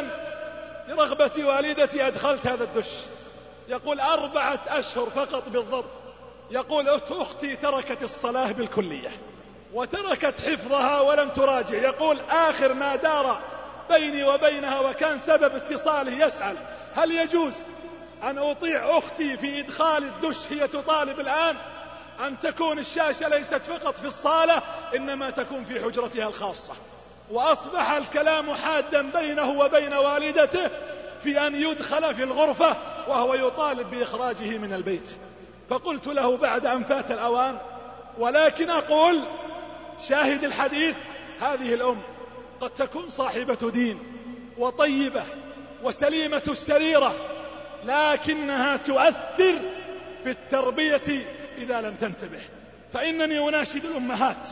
لرغبة والدتي أدخلت هذا الدش. يقول: أربعة أشهر فقط بالضبط. يقول: أختي تركت الصلاة بالكلية وتركت حفظها ولم تراجع. يقول: آخر ما دار بيني وبينها وكان سبب اتصاله يسأل: هل يجوز أن أطيع أختي في إدخال الدش؟ هي تطالب الآن أن تكون الشاشة ليست فقط في الصالة إنما تكون في حجرتها الخاصة. وأصبح الكلام حادا بينه وبين والدته في أن يدخل في الغرفة وهو يطالب بإخراجه من البيت. فقلت له بعد أن فات الأوان: ولكن أقول شاهد الحديث هذه الأم قد تكون صاحبة دين وطيبة وسليمة السريرة، لكنها تؤثر في التربية إذا لم تنتبه. فإنني أناشد الأمهات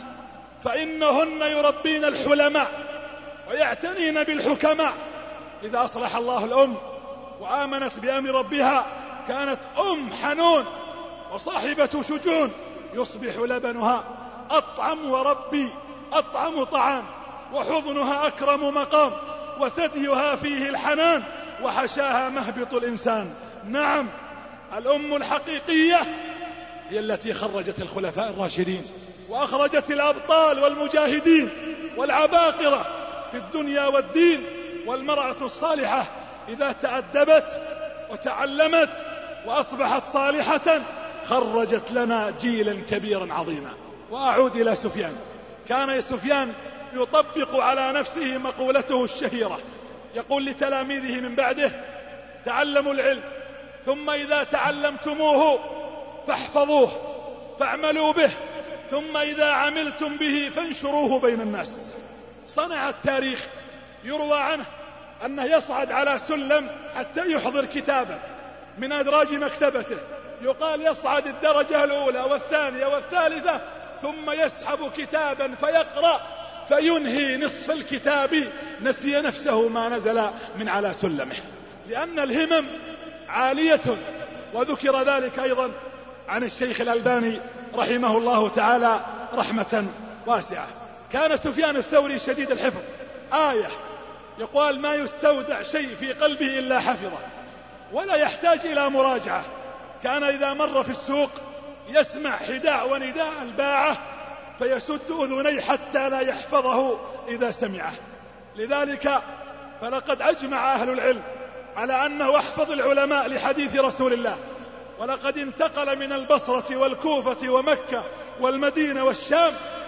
فإنهن يربين الحلماء ويعتنين بالحكماء. إذا أصلح الله الأم وآمنت بأمر ربها كانت أم حنون وصاحبة شجون، يصبح لبنها أطعم وربي أطعم طعام، وحضنها أكرم مقام، وثديها فيه الحنان، وحشاها مهبط الإنسان. نعم، الأم الحقيقية هي التي خرجت الخلفاء الراشدين وأخرجت الأبطال والمجاهدين والعباقرة في الدنيا والدين. والمرأة الصالحة إذا تأدبت وتعلمت وأصبحت صالحة خرجت لنا جيلا كبيرا عظيما. وأعود إلى سفيان. كان سفيان يطبق على نفسه مقولته الشهيرة، يقول لتلاميذه من بعده: تعلموا العلم، ثم إذا تعلمتموه فاحفظوه فاعملوا به، ثم إذا عملتم به فانشروه بين الناس. صنع التاريخ يروى عنه أنه يصعد على سلم حتى يحضر كتابا من أدراج مكتبته، يقال يصعد الدرجة الأولى والثانية والثالثة ثم يسحب كتابا فيقرأ فينهي نصف الكتاب نسي نفسه ما نزل من على سلمه، لأن الهمم عالية. وذكر ذلك أيضا عن الشيخ الألباني رحمه الله تعالى رحمة واسعة. كان سفيان الثوري شديد الحفظ، آية يقال ما يستودع شيء في قلبه إلا حفظه ولا يحتاج إلى مراجعة. كان إذا مر في السوق يسمع حداء ونداء الباعة فيسد أذنيه حتى لا يحفظه إذا سمعه. لذلك فلقد أجمع أهل العلم على أنه أحفظ العلماء لحديث رسول الله، ولقد انتقل من البصرة والكوفة ومكة والمدينة والشام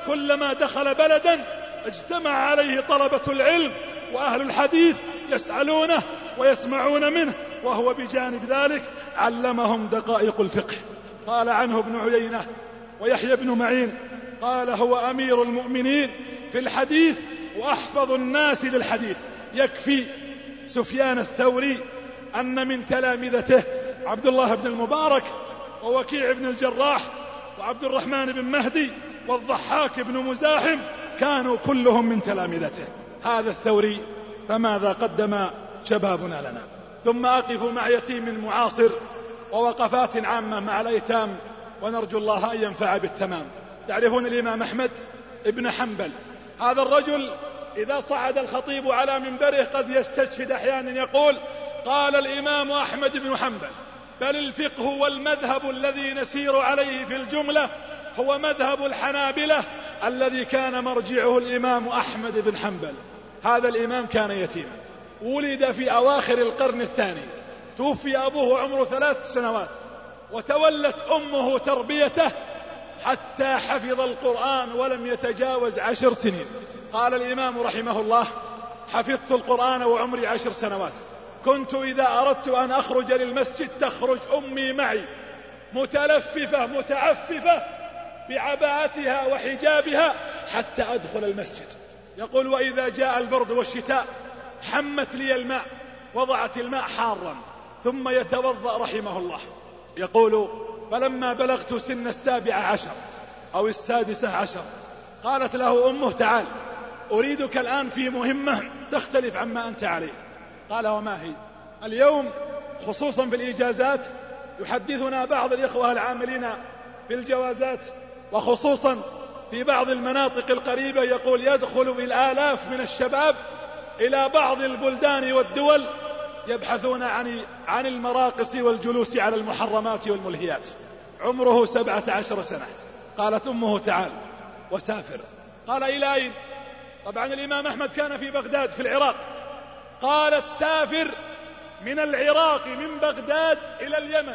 كلما دخل بلدا اجتمع عليه طلبة العلم وأهل الحديث يسألونه ويسمعون منه، وهو بجانب ذلك علمهم دقائق الفقه. قال عنه ابن عيينة ويحيى بن معين قال هو أمير المؤمنين في الحديث وأحفظ الناس للحديث. يكفي سفيان الثوري أن من تلامذته عبد الله بن المبارك ووكيع بن الجراح وعبد الرحمن بن مهدي والضحاك بن مزاحم كانوا كلهم من تلامذته. هذا الثوري فماذا قدم شبابنا لنا؟ ثم أقف مع يتيم معاصر ووقفات عامة مع الأيتام، ونرجو الله أن ينفع بالتمام. تعرفون الإمام أحمد ابن حنبل؟ هذا الرجل إذا صعد الخطيب على منبره قد يستشهد أحيانا يقول قال الإمام أحمد بن حنبل، بل الفقه والمذهب الذي نسير عليه في الجملة هو مذهب الحنابلة الذي كان مرجعه الإمام أحمد بن حنبل. هذا الإمام كان يتيما، ولد في أواخر القرن الثاني، توفي أبوه عمره ثلاث سنوات، وتولت أمه تربيته حتى حفظ القرآن ولم يتجاوز عشر سنين. قال الإمام رحمه الله حفظت القرآن وعمري عشر سنوات، كنت إذا أردت أن أخرج للمسجد تخرج أمي معي متلففة متعففة بعباءتها وحجابها حتى أدخل المسجد. يقول وإذا جاء البرد والشتاء حمت لي الماء، وضعت الماء حارا ثم يتوضأ رحمه الله. يقول فلما بلغت سن السابع عشر أو السادسة عشر قالت له أمه تعال أريدك الآن في مهمة تختلف عما أنت عليه. قال وما هي؟ اليوم خصوصا في الإجازات يحدثنا بعض الإخوة العاملين في الجوازات وخصوصا في بعض المناطق القريبة يقول يدخل بالآلاف من الشباب إلى بعض البلدان والدول يبحثون عن عن المراقص والجلوس على المحرمات والملهيات. عمره سبعة عشر سنة. قالت أمه تعال وسافر. قال إلى أين؟ طبعا الإمام أحمد كان في بغداد في العراق. قالت سافر من العراق من بغداد إلى اليمن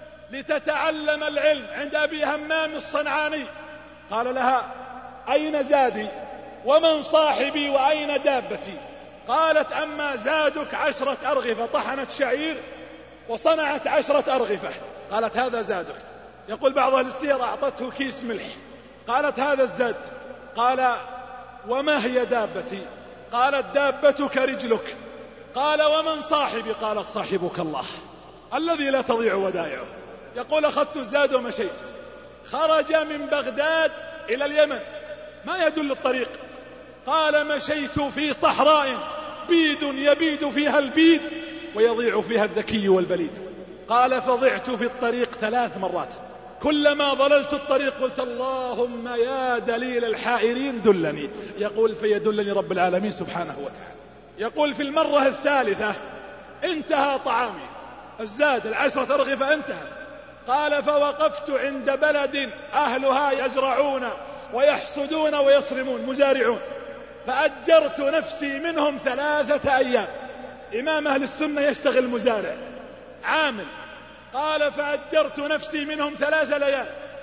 لتتعلم العلم عند أبي همام الصنعاني. قال لها أين زادي ومن صاحبي وأين دابتي؟ قالت أما زادك عشرة أرغفة، طحنت شعير وصنعت عشرة أرغفة. قالت هذا زادك. يقول بعض أهل السير أعطته كيس ملح. قالت هذا الزاد. قال وما هي دابتي؟ قالت دابتك رجلك. قال ومن صاحبي؟ قالت صاحبك الله الذي لا تضيع ودائعه. يقول أخذت الزاد ومشيت. خرج من بغداد إلى اليمن ما يدل الطريق. قال مشيت في صحراء بيد يبيد فيها البيد ويضيع فيها الذكي والبليد. قال فضعت في الطريق ثلاث مرات، كلما ضللت الطريق قلت اللهم يا دليل الحائرين دلني. يقول فيدلني رب العالمين سبحانه وتعالى. يقول في المرة الثالثة انتهى طعامي، الزاد العشرة أرغفة انتهى. قال فوقفت عند بلد أهلها يزرعون ويحصدون ويصرمون مزارعون، فأجرت نفسي منهم ثلاثة أيام. إمام أهل السنة يشتغل مزارع عامل. قال فأجرت نفسي منهم ثلاثة ليال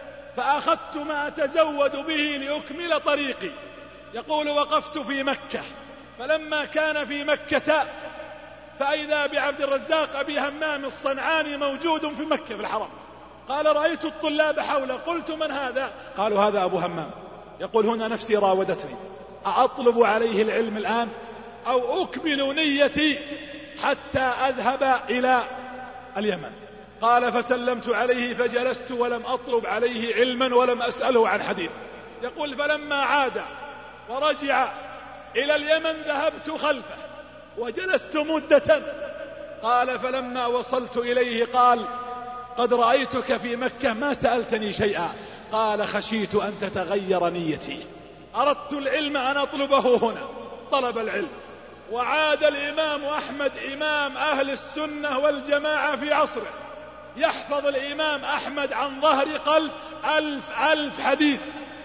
فأخذت ما أتزود به لأكمل طريقي. يقول وقفت في مكة، فلما كان في مكة فإذا بعبد الرزاق أبي همام الصنعاني موجود في مكة في الحرم. قال رأيت الطلاب حوله، قلت من هذا؟ قالوا هذا أبو همام. يقول هنا نفسي راودتني أطلب عليه العلم الآن أو أكمل نيتي حتى أذهب إلى اليمن. قال فسلمت عليه فجلست ولم أطلب عليه علما ولم أسأله عن حديث. يقول فلما عاد ورجع إلى اليمن ذهبت خلفه وجلست مدة. قال فلما وصلت إليه قال قد رأيتك في مكة ما سألتني شيئا. قال خشيت أن تتغير نيتي، أردت العلم أن أطلبه هنا. طلب العلم. وعاد الإمام أحمد إمام أهل السنة والجماعة في عصره يحفظ الإمام أحمد عن ظهر قلب ألف ألف حديث،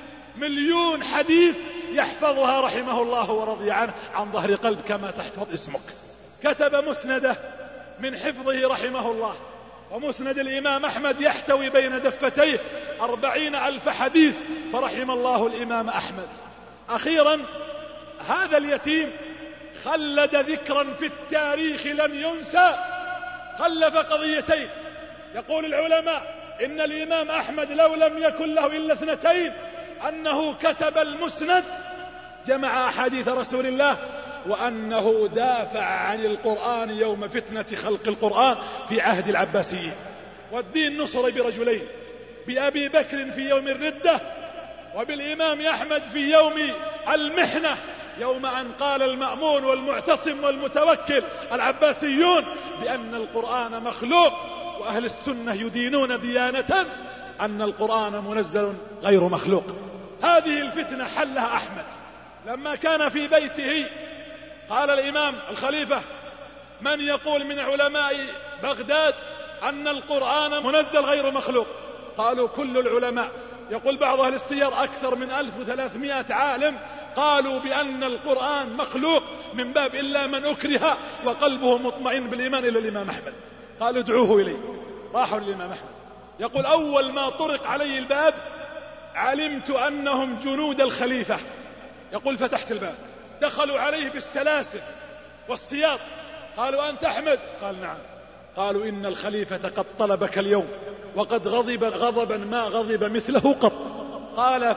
مليون حديث يحفظها رحمه الله ورضي عنه عن ظهر قلب كما تحفظ اسمك. كتب مسنده من حفظه رحمه الله ومسند الإمام أحمد يحتوي بين دفتيه أربعين ألف حديث، فرحم الله الإمام أحمد. أخيرا هذا اليتيم خلد ذكرا في التاريخ لم ينسى، خلف قضيتين. يقول العلماء إن الإمام أحمد لو لم يكن له إلا اثنتين، أنه كتب المسند جمع أحاديث رسول الله، وأنه دافع عن القرآن يوم فتنة خلق القرآن في عهد العباسيين. والدين نصر برجلين، بأبي بكر في يوم الردة، وبالإمام أحمد في يوم المحنة، يوم أن قال المأمون والمعتصم والمتوكل العباسيون بأن القرآن مخلوق، وأهل السنة يدينون ديانة أن القرآن منزل غير مخلوق. هذه الفتنة حلها أحمد لما كان في بيته. قال الإمام الخليفة: من يقول من علماء بغداد أن القرآن منزل غير مخلوق؟ قالوا: كل العلماء. يقول بعض أهل السير أكثر من ألف وثلاثمائة عالم قالوا بأن القرآن مخلوق، من باب إلا من أكره وقلبه مطمئن بالإيمان إلى الإمام أحمد. قالوا: ادعوه إلي. راحوا للإمام أحمد. يقول: أول ما طرق علي الباب علمت أنهم جنود الخليفة. يقول: فتحت الباب، دخلوا عليه بالسلاسل والسياط. قالوا: أنت أحمد؟ قال: نعم. قالوا: إن الخليفة قد طلبك اليوم، وقد غضب غضبا ما غضب مثله قط. قال: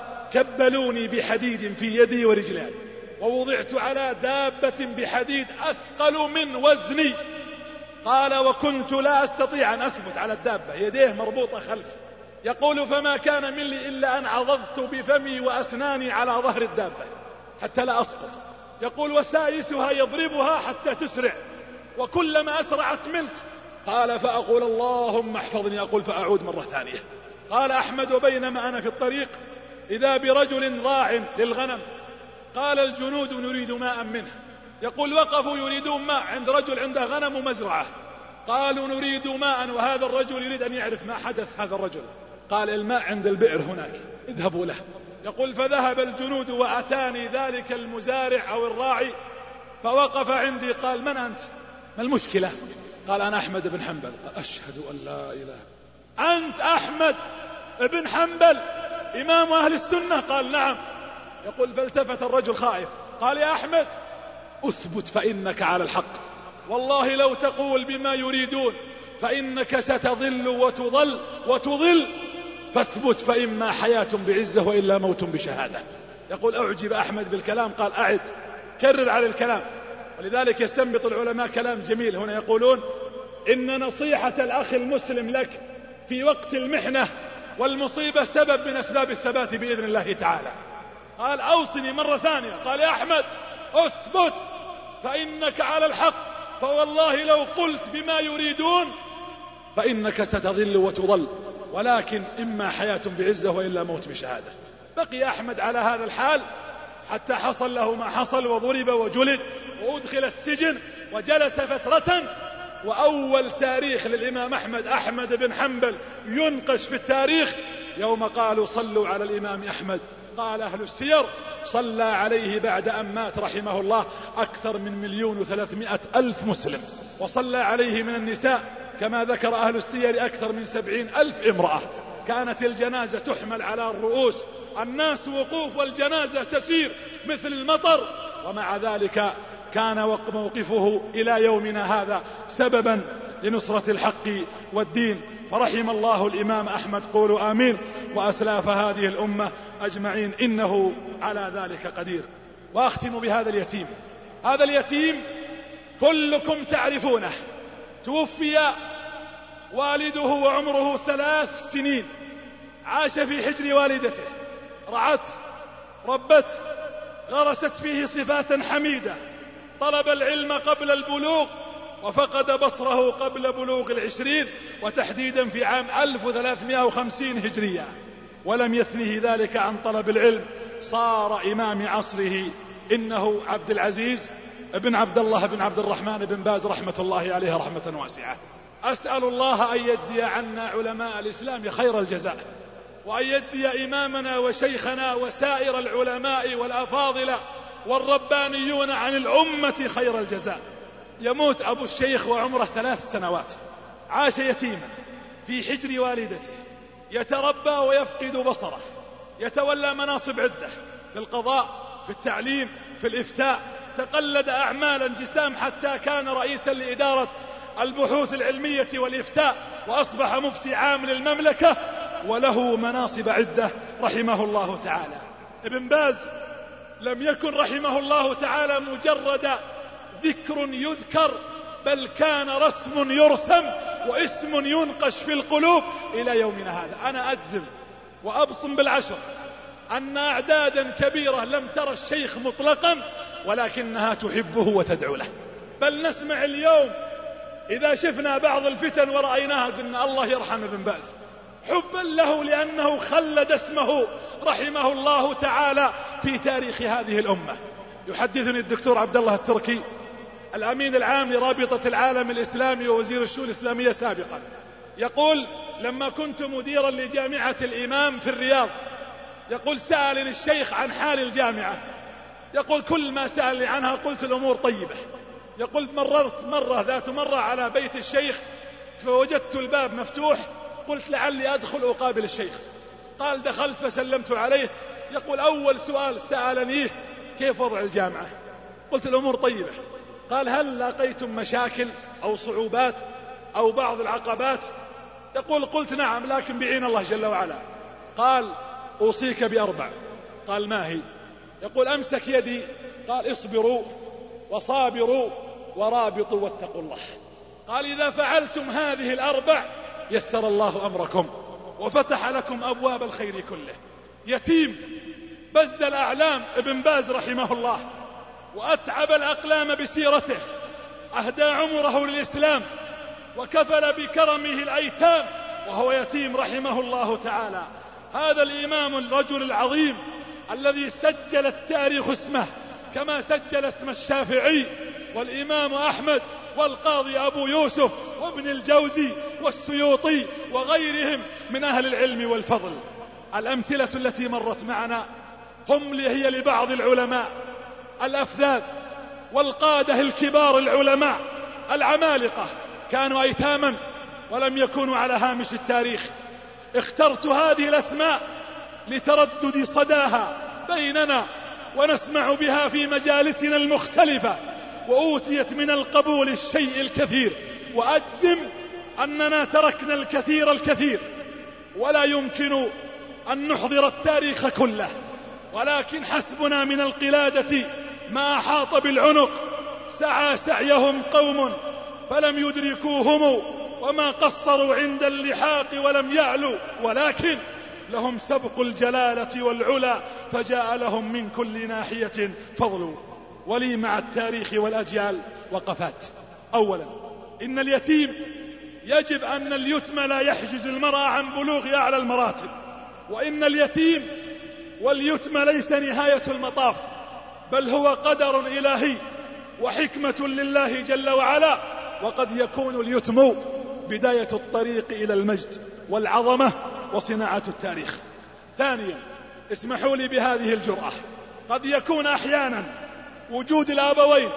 فكبلوني بحديد في يدي ورجلي، ووضعت على دابة بحديد أثقل من وزني. قال: وكنت لا أستطيع أن أثبت على الدابة، يديه مربوطة خلف. يقول: فما كان مني إلا أن عضضت بفمي وأسناني على ظهر الدابة حتى لا أسقط. يقول: وسائسها يضربها حتى تسرع، وكلما أسرعت ملت. قال: فأقول اللهم احفظني، أقول فأعود مرة ثانية. قال أحمد: وبينما أنا في الطريق إذا برجل راع للغنم. قال الجنود: نريد ماء منه. يقول: وقفوا يريدون ماء عند رجل عنده غنم ومزرعة. قالوا: نريد ماء، وهذا الرجل يريد أن يعرف ما حدث هذا الرجل. قال: الماء عند البئر هناك، اذهبوا له. يقول: فذهب الجنود وأتاني ذلك المزارع أو الراعي، فوقف عندي. قال: من أنت؟ ما المشكلة؟ قال: أنا أحمد بن حنبل. أشهد أن لا إله. أنت أحمد بن حنبل إمام أهل السنة؟ قال: نعم. يقول: فالتفت الرجل خائف. قال: يا أحمد، أثبت فإنك على الحق، والله لو تقول بما يريدون فإنك ستضل وتضل وتضل، فاثبت فإما حياة بعزة وإلا موت بشهادة. يقول: أعجب أحمد بالكلام. قال: أعد، كرر على الكلام. ولذلك يستنبط العلماء كلام جميل هنا، يقولون: إن نصيحة الأخ المسلم لك في وقت المحنة والمصيبة سبب من أسباب الثبات بإذن الله تعالى. قال: أوصني مرة ثانية. قال: يا أحمد، أثبت فإنك على الحق، فوالله لو قلت بما يريدون فإنك ستضل وتضل، ولكن إما حياة بعزة وإلا موت بشهادة. بقي أحمد على هذا الحال حتى حصل له ما حصل، وضرب وجلد وأدخل السجن وجلس فترة. وأول تاريخ للإمام أحمد أحمد بن حنبل ينقش في التاريخ يوم قالوا: صلوا على الإمام أحمد. قال أهل السير: صلى عليه بعد أن مات رحمه الله أكثر من مليون وثلاثمائة ألف مسلم، وصلى عليه من النساء كما ذكر أهل السير أكثر من سبعين ألف امرأة. كانت الجنازة تحمل على الرؤوس، الناس وقوف والجنازة تسير مثل المطر، ومع ذلك كان موقفه إلى يومنا هذا سببا لنصرة الحق والدين. فرحم الله الإمام أحمد، قولوا آمين، وأسلاف هذه الأمة أجمعين، إنه على ذلك قدير. وأختم بهذا اليتيم. هذا اليتيم كلكم تعرفونه، توفي والده وعمره ثلاث سنين، عاش في حجر والدته، رعته، ربته، غرست فيه صفات حميدة، طلب العلم قبل البلوغ، وفقد بصره قبل بلوغ العشرين، وتحديدا في عام ألف وثلاثمائة وخمسين هجرية. ولم يثنه ذلك عن طلب العلم، صار إمام عصره. إنه عبد العزيز بن عبد الله بن عبد الرحمن بن باز رحمة الله عليه رحمة واسعة. أسأل الله أن يجزي عنا علماء الإسلام خير الجزاء، وأن يجزي إمامنا وشيخنا وسائر العلماء والأفاضل والربانيون عن الأمة خير الجزاء. يموت أبو الشيخ وعمره ثلاث سنوات، عاش يتيما في حجر والدته، يتربى ويفقد بصره، يتولى مناصب عدة في القضاء، في التعليم، في الإفتاء، تقلد أعمال انجسام حتى كان رئيسا لإدارة البحوث العلمية والإفتاء، وأصبح مفتي عام للمملكة، وله مناصب عدة رحمه الله تعالى. ابن باز لم يكن رحمه الله تعالى مجرد ذكر يذكر، بل كان رسم يرسم واسم ينقش في القلوب إلى يومنا هذا. أنا أجزم وأبصم بالعشر أن أعدادا كبيرة لم ترى الشيخ مطلقا، ولكنها تحبه وتدعو له. بل نسمع اليوم إذا شفنا بعض الفتن ورأيناها قلنا الله يرحم ابن باز، حبا له لأنه خلد اسمه رحمه الله تعالى في تاريخ هذه الأمة. يحدثني الدكتور عبد الله التركي الأمين العام لرابطة العالم الإسلامي ووزير الشؤون الإسلامية سابقا، يقول لما كنت مديرا لجامعة الإمام في الرياض، يقول سألني الشيخ عن حال الجامعة، يقول كل ما سألني عنها قلت الأمور طيبة. يقول مررت مرة ذات مرة على بيت الشيخ فوجدت الباب مفتوح، قلت لعلي أدخل أقابل الشيخ. قال دخلت فسلمت عليه، يقول أول سؤال سألنيه كيف وضع الجامعة؟ قلت الأمور طيبة. قال هل لقيتم مشاكل أو صعوبات أو بعض العقبات؟ يقول قلت نعم لكن بعين الله جل وعلا. قال أوصيك بأربع. قال ما هي؟ يقول أمسك يدي، قال اصبروا وصابروا ورابطوا واتقوا الله. قال إذا فعلتم هذه الأربع يسر الله أمركم وفتح لكم أبواب الخير كله. يتيم بز الأعلام ابن باز رحمه الله، وأتعب الأقلام بسيرته، أهدى عمره للإسلام وكفل بكرمه الأيتام وهو يتيم رحمه الله تعالى. هذا الإمام الرجل العظيم الذي سجل التاريخ اسمه كما سجل اسم الشافعي والإمام أحمد والقاضي أبو يوسف وابن الجوزي والسيوطي وغيرهم من أهل العلم والفضل. الأمثلة التي مرت معنا هم هي لبعض العلماء الأفذاذ والقادة الكبار العلماء العمالقة، كانوا أيتاما ولم يكونوا على هامش التاريخ. اخترت هذه الأسماء لتردد صداها بيننا ونسمع بها في مجالسنا المختلفة، وأوتيت من القبول الشيء الكثير، وأجزم أننا تركنا الكثير الكثير ولا يمكن أن نحضر التاريخ كله، ولكن حسبنا من القلادة ما أحاط بالعنق. سعى سعيهم قوم فلم يدركوهم، وما قصروا عند اللحاق ولم يعلوا، ولكن لهم سبق الجلالة والعلا فجاء لهم من كل ناحية فضل. ولي مع التاريخ والأجيال وقفات. أولا إن اليتيم يجب أن اليتم لا يحجز المرأة عن بلوغ أعلى المراتب، وإن اليتيم واليتم ليس نهاية المطاف، بل هو قدر إلهي وحكمة لله جل وعلا، وقد يكون اليتم بداية الطريق إلى المجد والعظمة وصناعة التاريخ. ثانيا اسمحوا لي بهذه الجرأة، قد يكون أحيانا وجود الآبوين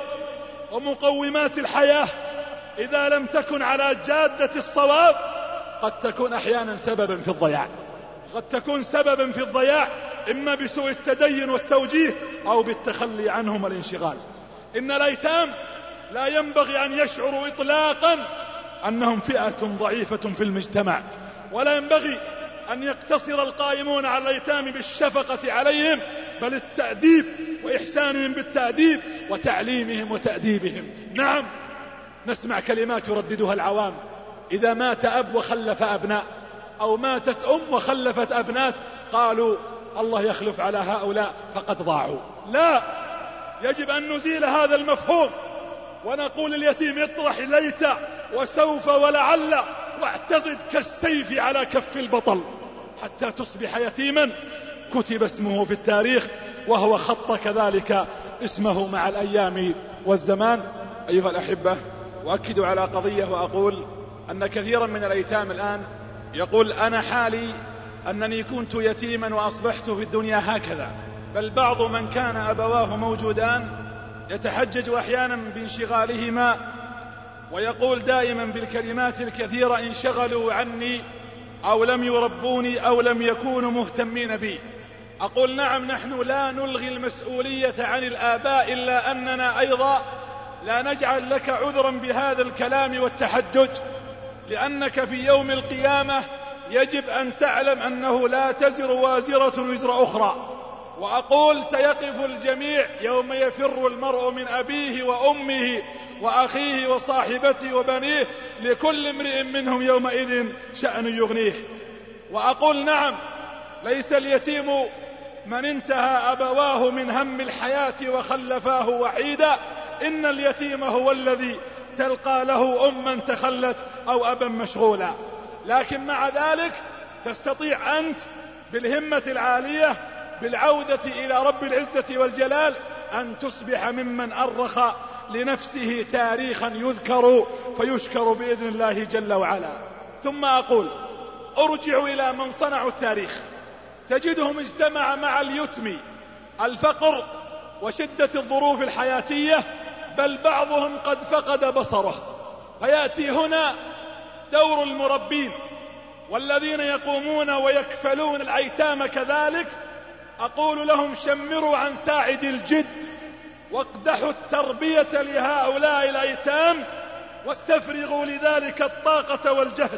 ومقومات الحياة إذا لم تكن على جادة الصواب قد تكون أحيانا سببا في الضياع، قد تكون سببا في الضياع إما بسوء التدين والتوجيه أو بالتخلي عنهم والانشغال. إن الأيتام لا ينبغي أن يشعروا إطلاقا أنهم فئة ضعيفة في المجتمع، ولا ينبغي أن يقتصر القائمون على الأيتام بالشفقة عليهم، بل التأديب وإحسانهم بالتأديب وتعليمهم وتأديبهم. نعم نسمع كلمات يرددها العوام: إذا مات أب وخلف أبناء، أو ماتت أم وخلفت أبنات، قالوا الله يخلف على هؤلاء فقد ضاعوا. لا، يجب أن نزيل هذا المفهوم ونقول اليتيم يطرح ليت وسوف ولعل، واعتقد كالسيف على كف البطل حتى تصبح يتيما كتب اسمه في التاريخ، وهو خط كذلك اسمه مع الأيام والزمان. أيها الأحبة، وأكد على قضية وأقول أن كثيرا من الأيتام الآن يقول أنا حالي أنني كنت يتيما وأصبحت في الدنيا هكذا، بل بعض من كان أبواه موجودان يتحجج أحيانا بانشغالهما ويقول دائما بالكلمات الكثيرة: انشغلوا عني أو لم يربوني أو لم يكونوا مهتمين بي. أقول نعم، نحن لا نلغي المسؤولية عن الآباء، إلا أننا أيضا لا نجعل لك عذرا بهذا الكلام والتحجج، لأنك في يوم القيامة يجب أن تعلم أنه لا تزر وازرة وزر أخرى. وأقول سيقف الجميع يوم يفر المرء من أبيه وأمه وأخيه وصاحبته وبنيه، لكل امرئ منهم يومئذ شأن يغنيه. وأقول نعم، ليس اليتيم من انتهى أبواه من هم الحياة وخلفاه وحيدا، إن اليتيم هو الذي تلقى له أما تخلت أو أبا مشغولا. لكن مع ذلك تستطيع أنت بالهمة العالية بالعودة إلى رب العزة والجلال أن تصبح ممن أرخ لنفسه تاريخا يذكر فيشكر بإذن الله جل وعلا. ثم أقول أرجع إلى من صنعوا التاريخ، تجدهم اجتمع مع اليتم الفقر وشدة الظروف الحياتية، بل بعضهم قد فقد بصره. فيأتي هنا دور المربين والذين يقومون ويكفلون الأيتام كذلك. أقول لهم: شمروا عن ساعد الجد واقدحوا التربية لهؤلاء الأيتام، واستفرغوا لذلك الطاقة والجهد.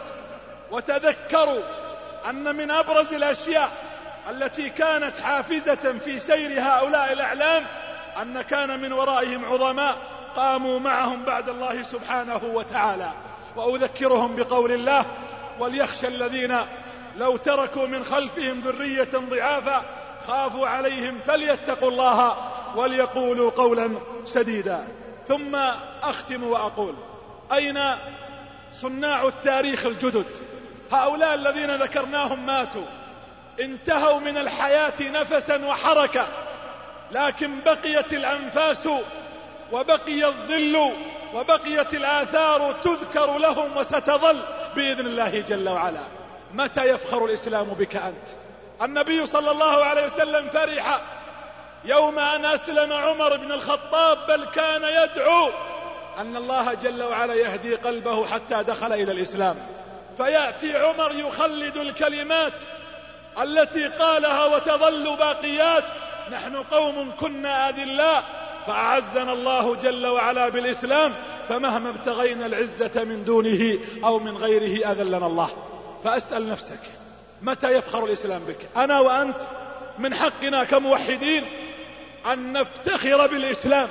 وتذكروا أن من أبرز الأشياء التي كانت حافزة في سير هؤلاء الأعلام أن كان من ورائهم عظماء قاموا معهم بعد الله سبحانه وتعالى. وأذكرهم بقول الله: وليخشى الذين لو تركوا من خلفهم ذرية ضعافا خافوا عليهم فليتقوا الله وليقولوا قولا سديدا. ثم أختم وأقول: أين صناع التاريخ الجدد؟ هؤلاء الذين ذكرناهم ماتوا، انتهوا من الحياة نفسا وحركة، لكن بقيت الأنفاس وبقي الظل وبقيت الآثار تذكر لهم وستظل بإذن الله جل وعلا. متى يفخر الإسلام بك أنت؟ النبي صلى الله عليه وسلم فرح يوم أن أسلم عمر بن الخطاب، بل كان يدعو أن الله جل وعلا يهدي قلبه حتى دخل إلى الإسلام. فيأتي عمر يخلد الكلمات التي قالها وتظل باقيات: نحن قوم كنا أذلاء فأعزنا الله جل وعلا بالإسلام، فمهما ابتغينا العزة من دونه أو من غيره أذلنا الله. فأسأل نفسك: متى يفخر الإسلام بك؟ أنا وأنت من حقنا كموحدين أن نفتخر بالإسلام،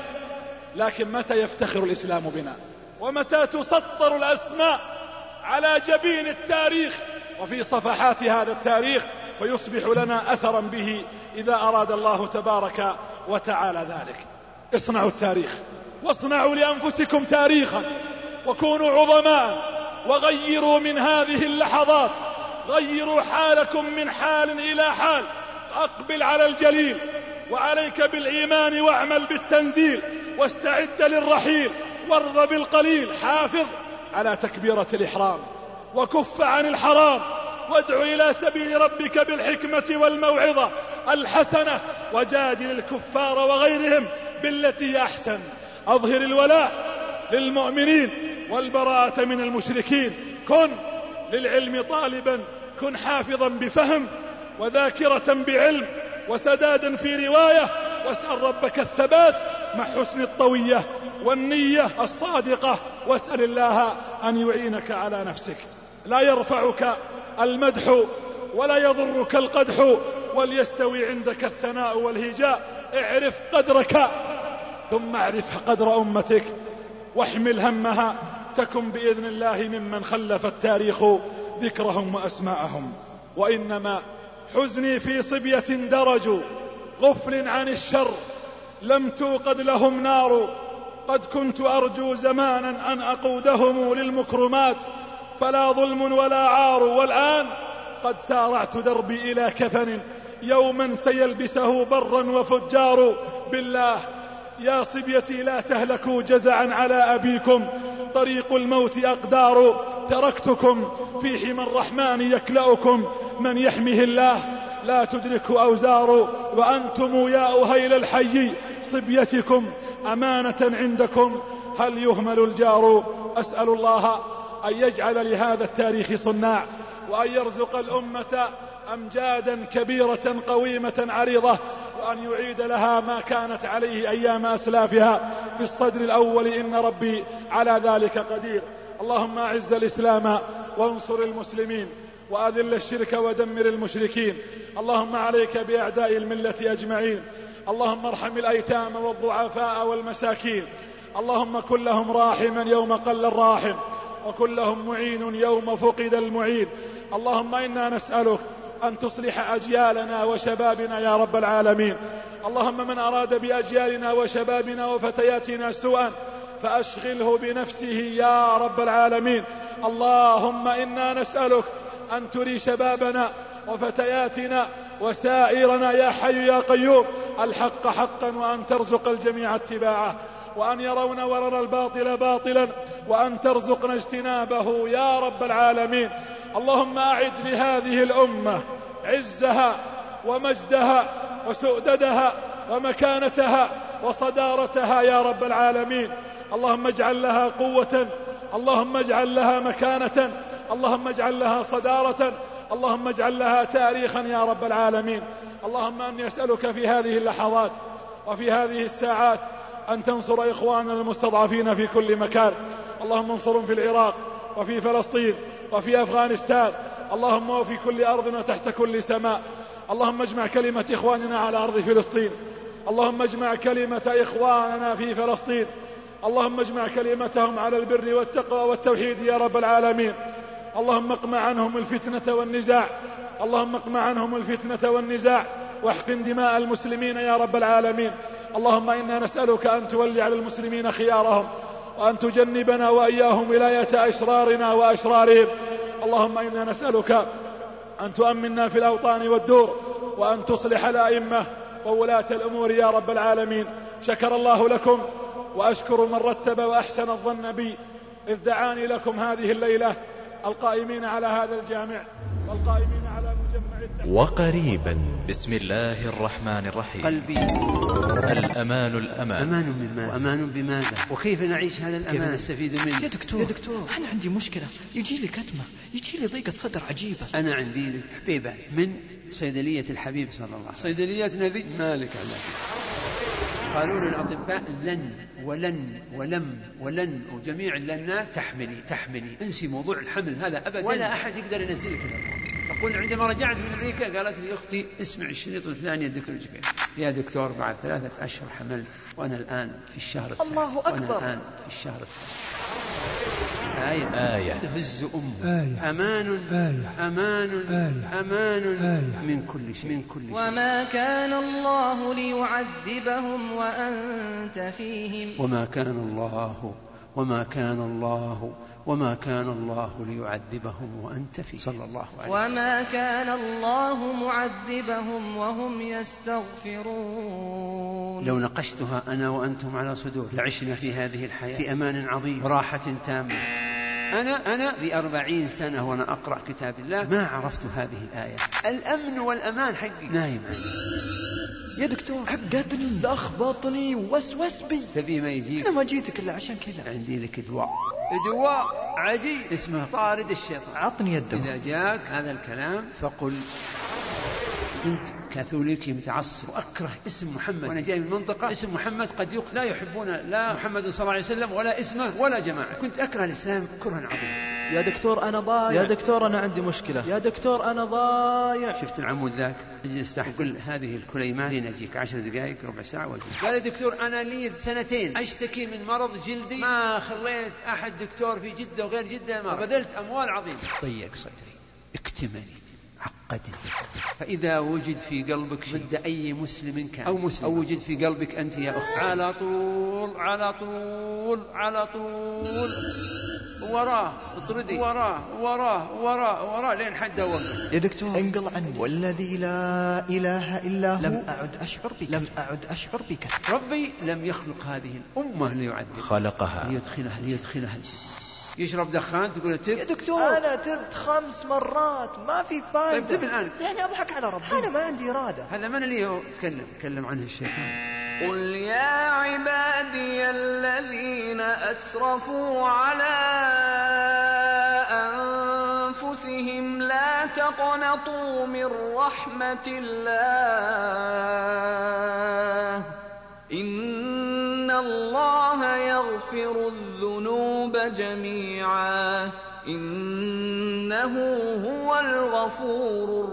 لكن متى يفتخر الإسلام بنا؟ ومتى تسطر الأسماء على جبين التاريخ وفي صفحات هذا التاريخ فيصبح لنا أثرا به إذا أراد الله تبارك وتعالى ذلك. اصنعوا التاريخ واصنعوا لأنفسكم تاريخا وكونوا عظماء، وغيروا من هذه اللحظات، غيروا حالكم من حال إلى حال. أقبل على الجليل وعليك بالإيمان واعمل بالتنزيل، واستعد للرحيل وارض بالقليل. حافظ على تكبيرة الإحرام وكف عن الحرام، وادع إلى سبيل ربك بالحكمة والموعظة الحسنة، وجادل الكفار وغيرهم بالتي هي أحسن. أظهر الولاء للمؤمنين والبراءة من المشركين. كن للعلم طالبا، كن حافظا بفهم وذاكرة بعلم وسدادا في رواية، واسأل ربك الثبات مع حسن الطوية والنية الصادقة، واسأل الله أن يعينك على نفسك. لا يرفعك المدح ولا يضرك القدح، وليستوي عندك الثناء والهجاء. اعرف قدرك ثم اعرف قدر أمتك واحمل همها، تكن بإذن الله ممن خلف التاريخ ذكرهم وأسماءهم. وإنما حزني في صبية درجوا غفل عن الشر لم توقد لهم نار، قد كنت أرجو زمانا أن أقودهم للمكرمات، فلا ظلم ولا عار، والآن قد سارعت دربي إلى كفن يوما سيلبسه برا وفجار. بالله يا صبيتي لا تهلكوا جزعا على أبيكم، طريق الموت أقدار، تركتكم في حمى الرحمن يكلأكم، من يحمه الله لا تدرك أوزار. وأنتم يا أهيل الحي صبيتكم أمانة عندكم، هل يهمل الجار أسأل الله أن يجعل لهذا التاريخ صناع، وأن يرزق الأمة أمجادا كبيرة قويمة عريضة، وأن يعيد لها ما كانت عليه أيام أسلافها في الصدر الأول، إن ربي على ذلك قدير. اللهم أعز الإسلام وانصر المسلمين، وأذل الشرك ودمر المشركين. اللهم عليك بأعداء الملة أجمعين. اللهم ارحم الأيتام والضعفاء والمساكين. اللهم كن لهم راحما يوم قل الراحم، وكن لهم معين يوم فقد المعين. اللهم إنا نسألك أن تصلح أجيالنا وشبابنا يا رب العالمين. اللهم من أراد بأجيالنا وشبابنا وفتياتنا سوءا فأشغله بنفسه يا رب العالمين. اللهم إنا نسألك أن تري شبابنا وفتياتنا وسائرنا يا حي يا قيوم الحق حقا، وأن ترزق الجميع اتباعه، وأن يرون ورنا الباطل باطلا، وأن ترزقنا اجتنابه يا رب العالمين. اللهم أعد لهذه الأمة عزها ومجدها وسؤددها ومكانتها وصدارتها يا رب العالمين. اللهم اجعل لها قوة، اللهم اجعل لها مكانة، اللهم اجعل لها صدارة، اللهم اجعل لها تاريخا يا رب العالمين. اللهم أني أسألك في هذه اللحظات وفي هذه الساعات أن تنصر إخواننا المستضعفين في كل مكان. اللهم انصرهم في العراق وفي فلسطين وفي أفغانستان، اللهم وفي كل أرض وتحت كل سماء. اللهم اجمع كلمة إخواننا على أرض فلسطين، اللهم اجمع كلمة إخواننا في فلسطين، اللهم اجمع كلمتهم على البر والتقوى والتوحيد يا رب العالمين. اللهم اقمع عنهم الفتنة والنزاع، اللهم اقمع عنهم الفتنة والنزاع واحقن دماء المسلمين يا رب العالمين. اللهم إنا نسألك أن تولي على المسلمين خيارهم، وأن تجنبنا وإياهم ولاية أشرارنا وأشرارهم. اللهم إنا نسألك أن تؤمننا في الأوطان والدور، وأن تصلح الأئمة وولاة الأمور يا رب العالمين. شكر الله لكم، وأشكر من رتب وأحسن الظن بي إذ دعاني لكم هذه الليلة، القائمين على هذا الجامع والقائمين على مجمع التحرير. وقريبا. بسم الله الرحمن الرحيم. قلبي الأمان الأمان. أمان من ماذا؟ وأمان بماذا؟ وكيف نعيش هذا الأمان؟ كيف نستفيد منه؟ يا دكتور يا دكتور أنا عندي مشكلة، يجي لي كتمة، يجي لي ضيقة صدر عجيبة. أنا عندي لك حبيبات من صيدلية الحبيب صلى الله عليه وسلم، صيدلية نبي مالك على. قالوا للأطباء لن ولن ولم ولن وجميع اللنات تحملي تحملي، انسي موضوع الحمل هذا أبدا، ولا أحد يقدر ينزلك هذا. تقول عندما رجعت من أمريكا قالت لي أختي اسمع الشريط الفلاني يا دكتور جبير، يا دكتور بعد ثلاثة أشهر حملت وأنا الآن في الشهر الثالث. الله أكبر. وأنا الآن في الشهر الثالث. آية, آية تهز أم. آية. أمان آية. أمان آية. أمان آية. من كل شيء من كل شيء. وما كان الله ليعذبهم وأنت فيهم وما كان الله وما كان الله وما كان الله ليعذبهم وأنت فيه صلى الله عليه وسلم. وما كان الله معذبهم وهم يستغفرون. لو نقشتها أنا وأنتم على صدور لعشنا في هذه الحياة في أمان عظيم وراحة تامة. أنا أنا بأربعين سنة وأنا أقرأ كتاب الله ما عرفت هذه الآية. الأمن والأمان حقي نايم عني. يا دكتور عقدني لخبطني ووسوس بي. تبي ما يجيك؟ أنا ما جيتك إلا عشان كذا. عندي لك دواء دواء عجيب اسمه طارد الشيطان. عطني الدواء. إذا جاك هذا الكلام فقل كنت كاثوليكي متعصب وأكره اسم محمد، وأنا جاي من منطقة اسم محمد قد يق... لا يحبون لا محمد صلى الله عليه وسلم ولا اسمه ولا جماعة. كنت أكره الإسلام كرها عظيما. يا دكتور أنا ضايع، يا دكتور أنا عندي مشكلة، يا دكتور أنا ضايع. شفت العمود ذاك اجلس تحت قل هذه الكليمات لين أجيك عشر دقائق ربع ساعة وجه. قال يا دكتور أنا لي سنتين أشتكي من مرض جلدي ما خليت أحد دكتور في جدة وغير جدة ما بذلت أموال عظيمة. ضيق صدري اكتمني عقدني. فإذا وجد في قلبك ضد أي مسلم كان أو مسلم أو وجد في قلبك أنت يا أخت على طول على طول على طول وراه اطردي وراه وراه وراه وراه لين حد وقف. يا دكتور انقل عني والذي لا إله إلا هو لم أعد أشعر بك لم أعد أشعر بك. ربي لم يخلق هذه الأمة ليعذب، خلقها ليدخلها ليدخلها يشرب دخان تقول تب. يا دكتور أنا تبت خمس مرات ما في فايدة. طيب تب الآن يعني أضحك على ربي. أنا ما عندي إرادة. هذا من اللي هو تكلم تكلم عنه الشيطان. قل يا عبادي الذين أسرفوا على أنفسهم لا تقنطوا من رحمة الله إن الله يغفر الذنوب جميعا إنه هو الغفور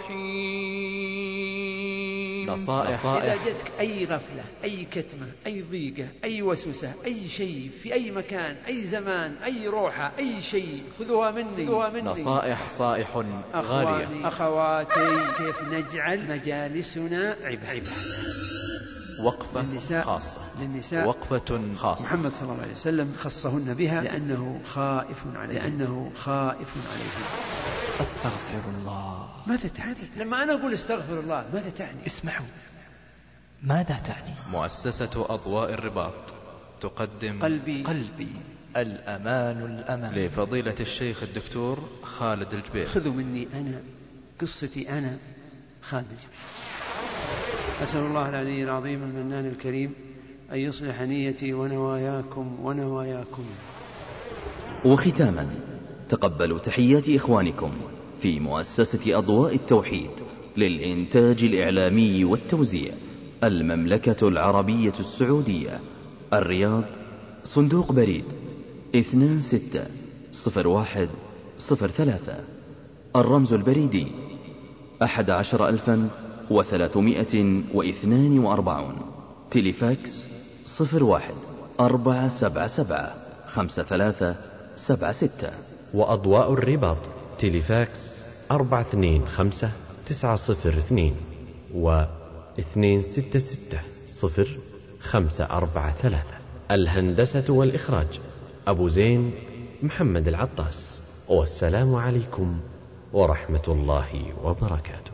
الرحيم. نصائح. إذا جتك أي غفلة، أي كتمة، أي ضيقة، أي وسوسة، أي شيء في أي مكان، أي زمان، أي روحة، أي شيء، خذوها مني, خذوها مني. نصائح صائح غالية. أخواتي، كيف نجعل مجالسنا عبادة؟ وقفة للنساء خاصة. للنساء وقفة خاصة. محمد صلى الله عليه وسلم خصهن بها لأنه خائف عليهن لأنه خائف عليهن. أستغفر الله. ماذا تعني؟ لما أنا أقول استغفر الله ماذا تعني؟ اسمعوا، ماذا تعني؟ مؤسسة أضواء الرباط تقدم قلبي قلبي الأمان الأمان لفضيلة الشيخ الدكتور خالد الجبير. خذوا مني أنا قصتي أنا خالد الجبير. أسأل الله العلي العظيم المنان الكريم أن يصلح نيتي ونواياكم ونواياكم. وختاما تقبلوا تحيات إخوانكم في مؤسسة أضواء التوحيد للإنتاج الإعلامي والتوزيع، المملكة العربية السعودية، الرياض، صندوق بريد اثنان ستة صفر واحد صفر ثلاثة، الرمز البريدي أحد عشر ألفا وثلاثمائة واثنان وأربعون، تليفاكس صفر واحد أربعة سبعة سبعة خمسة ثلاثة سبعة ستة. وأضواء الرباط تليفاكس أربعة اثنين خمسة تسعة صفر اثنين واثنين ستة ستة صفر خمسة أربعة ثلاثة. الهندسة والإخراج أبو زين محمد العطاس. والسلام عليكم ورحمة الله وبركاته.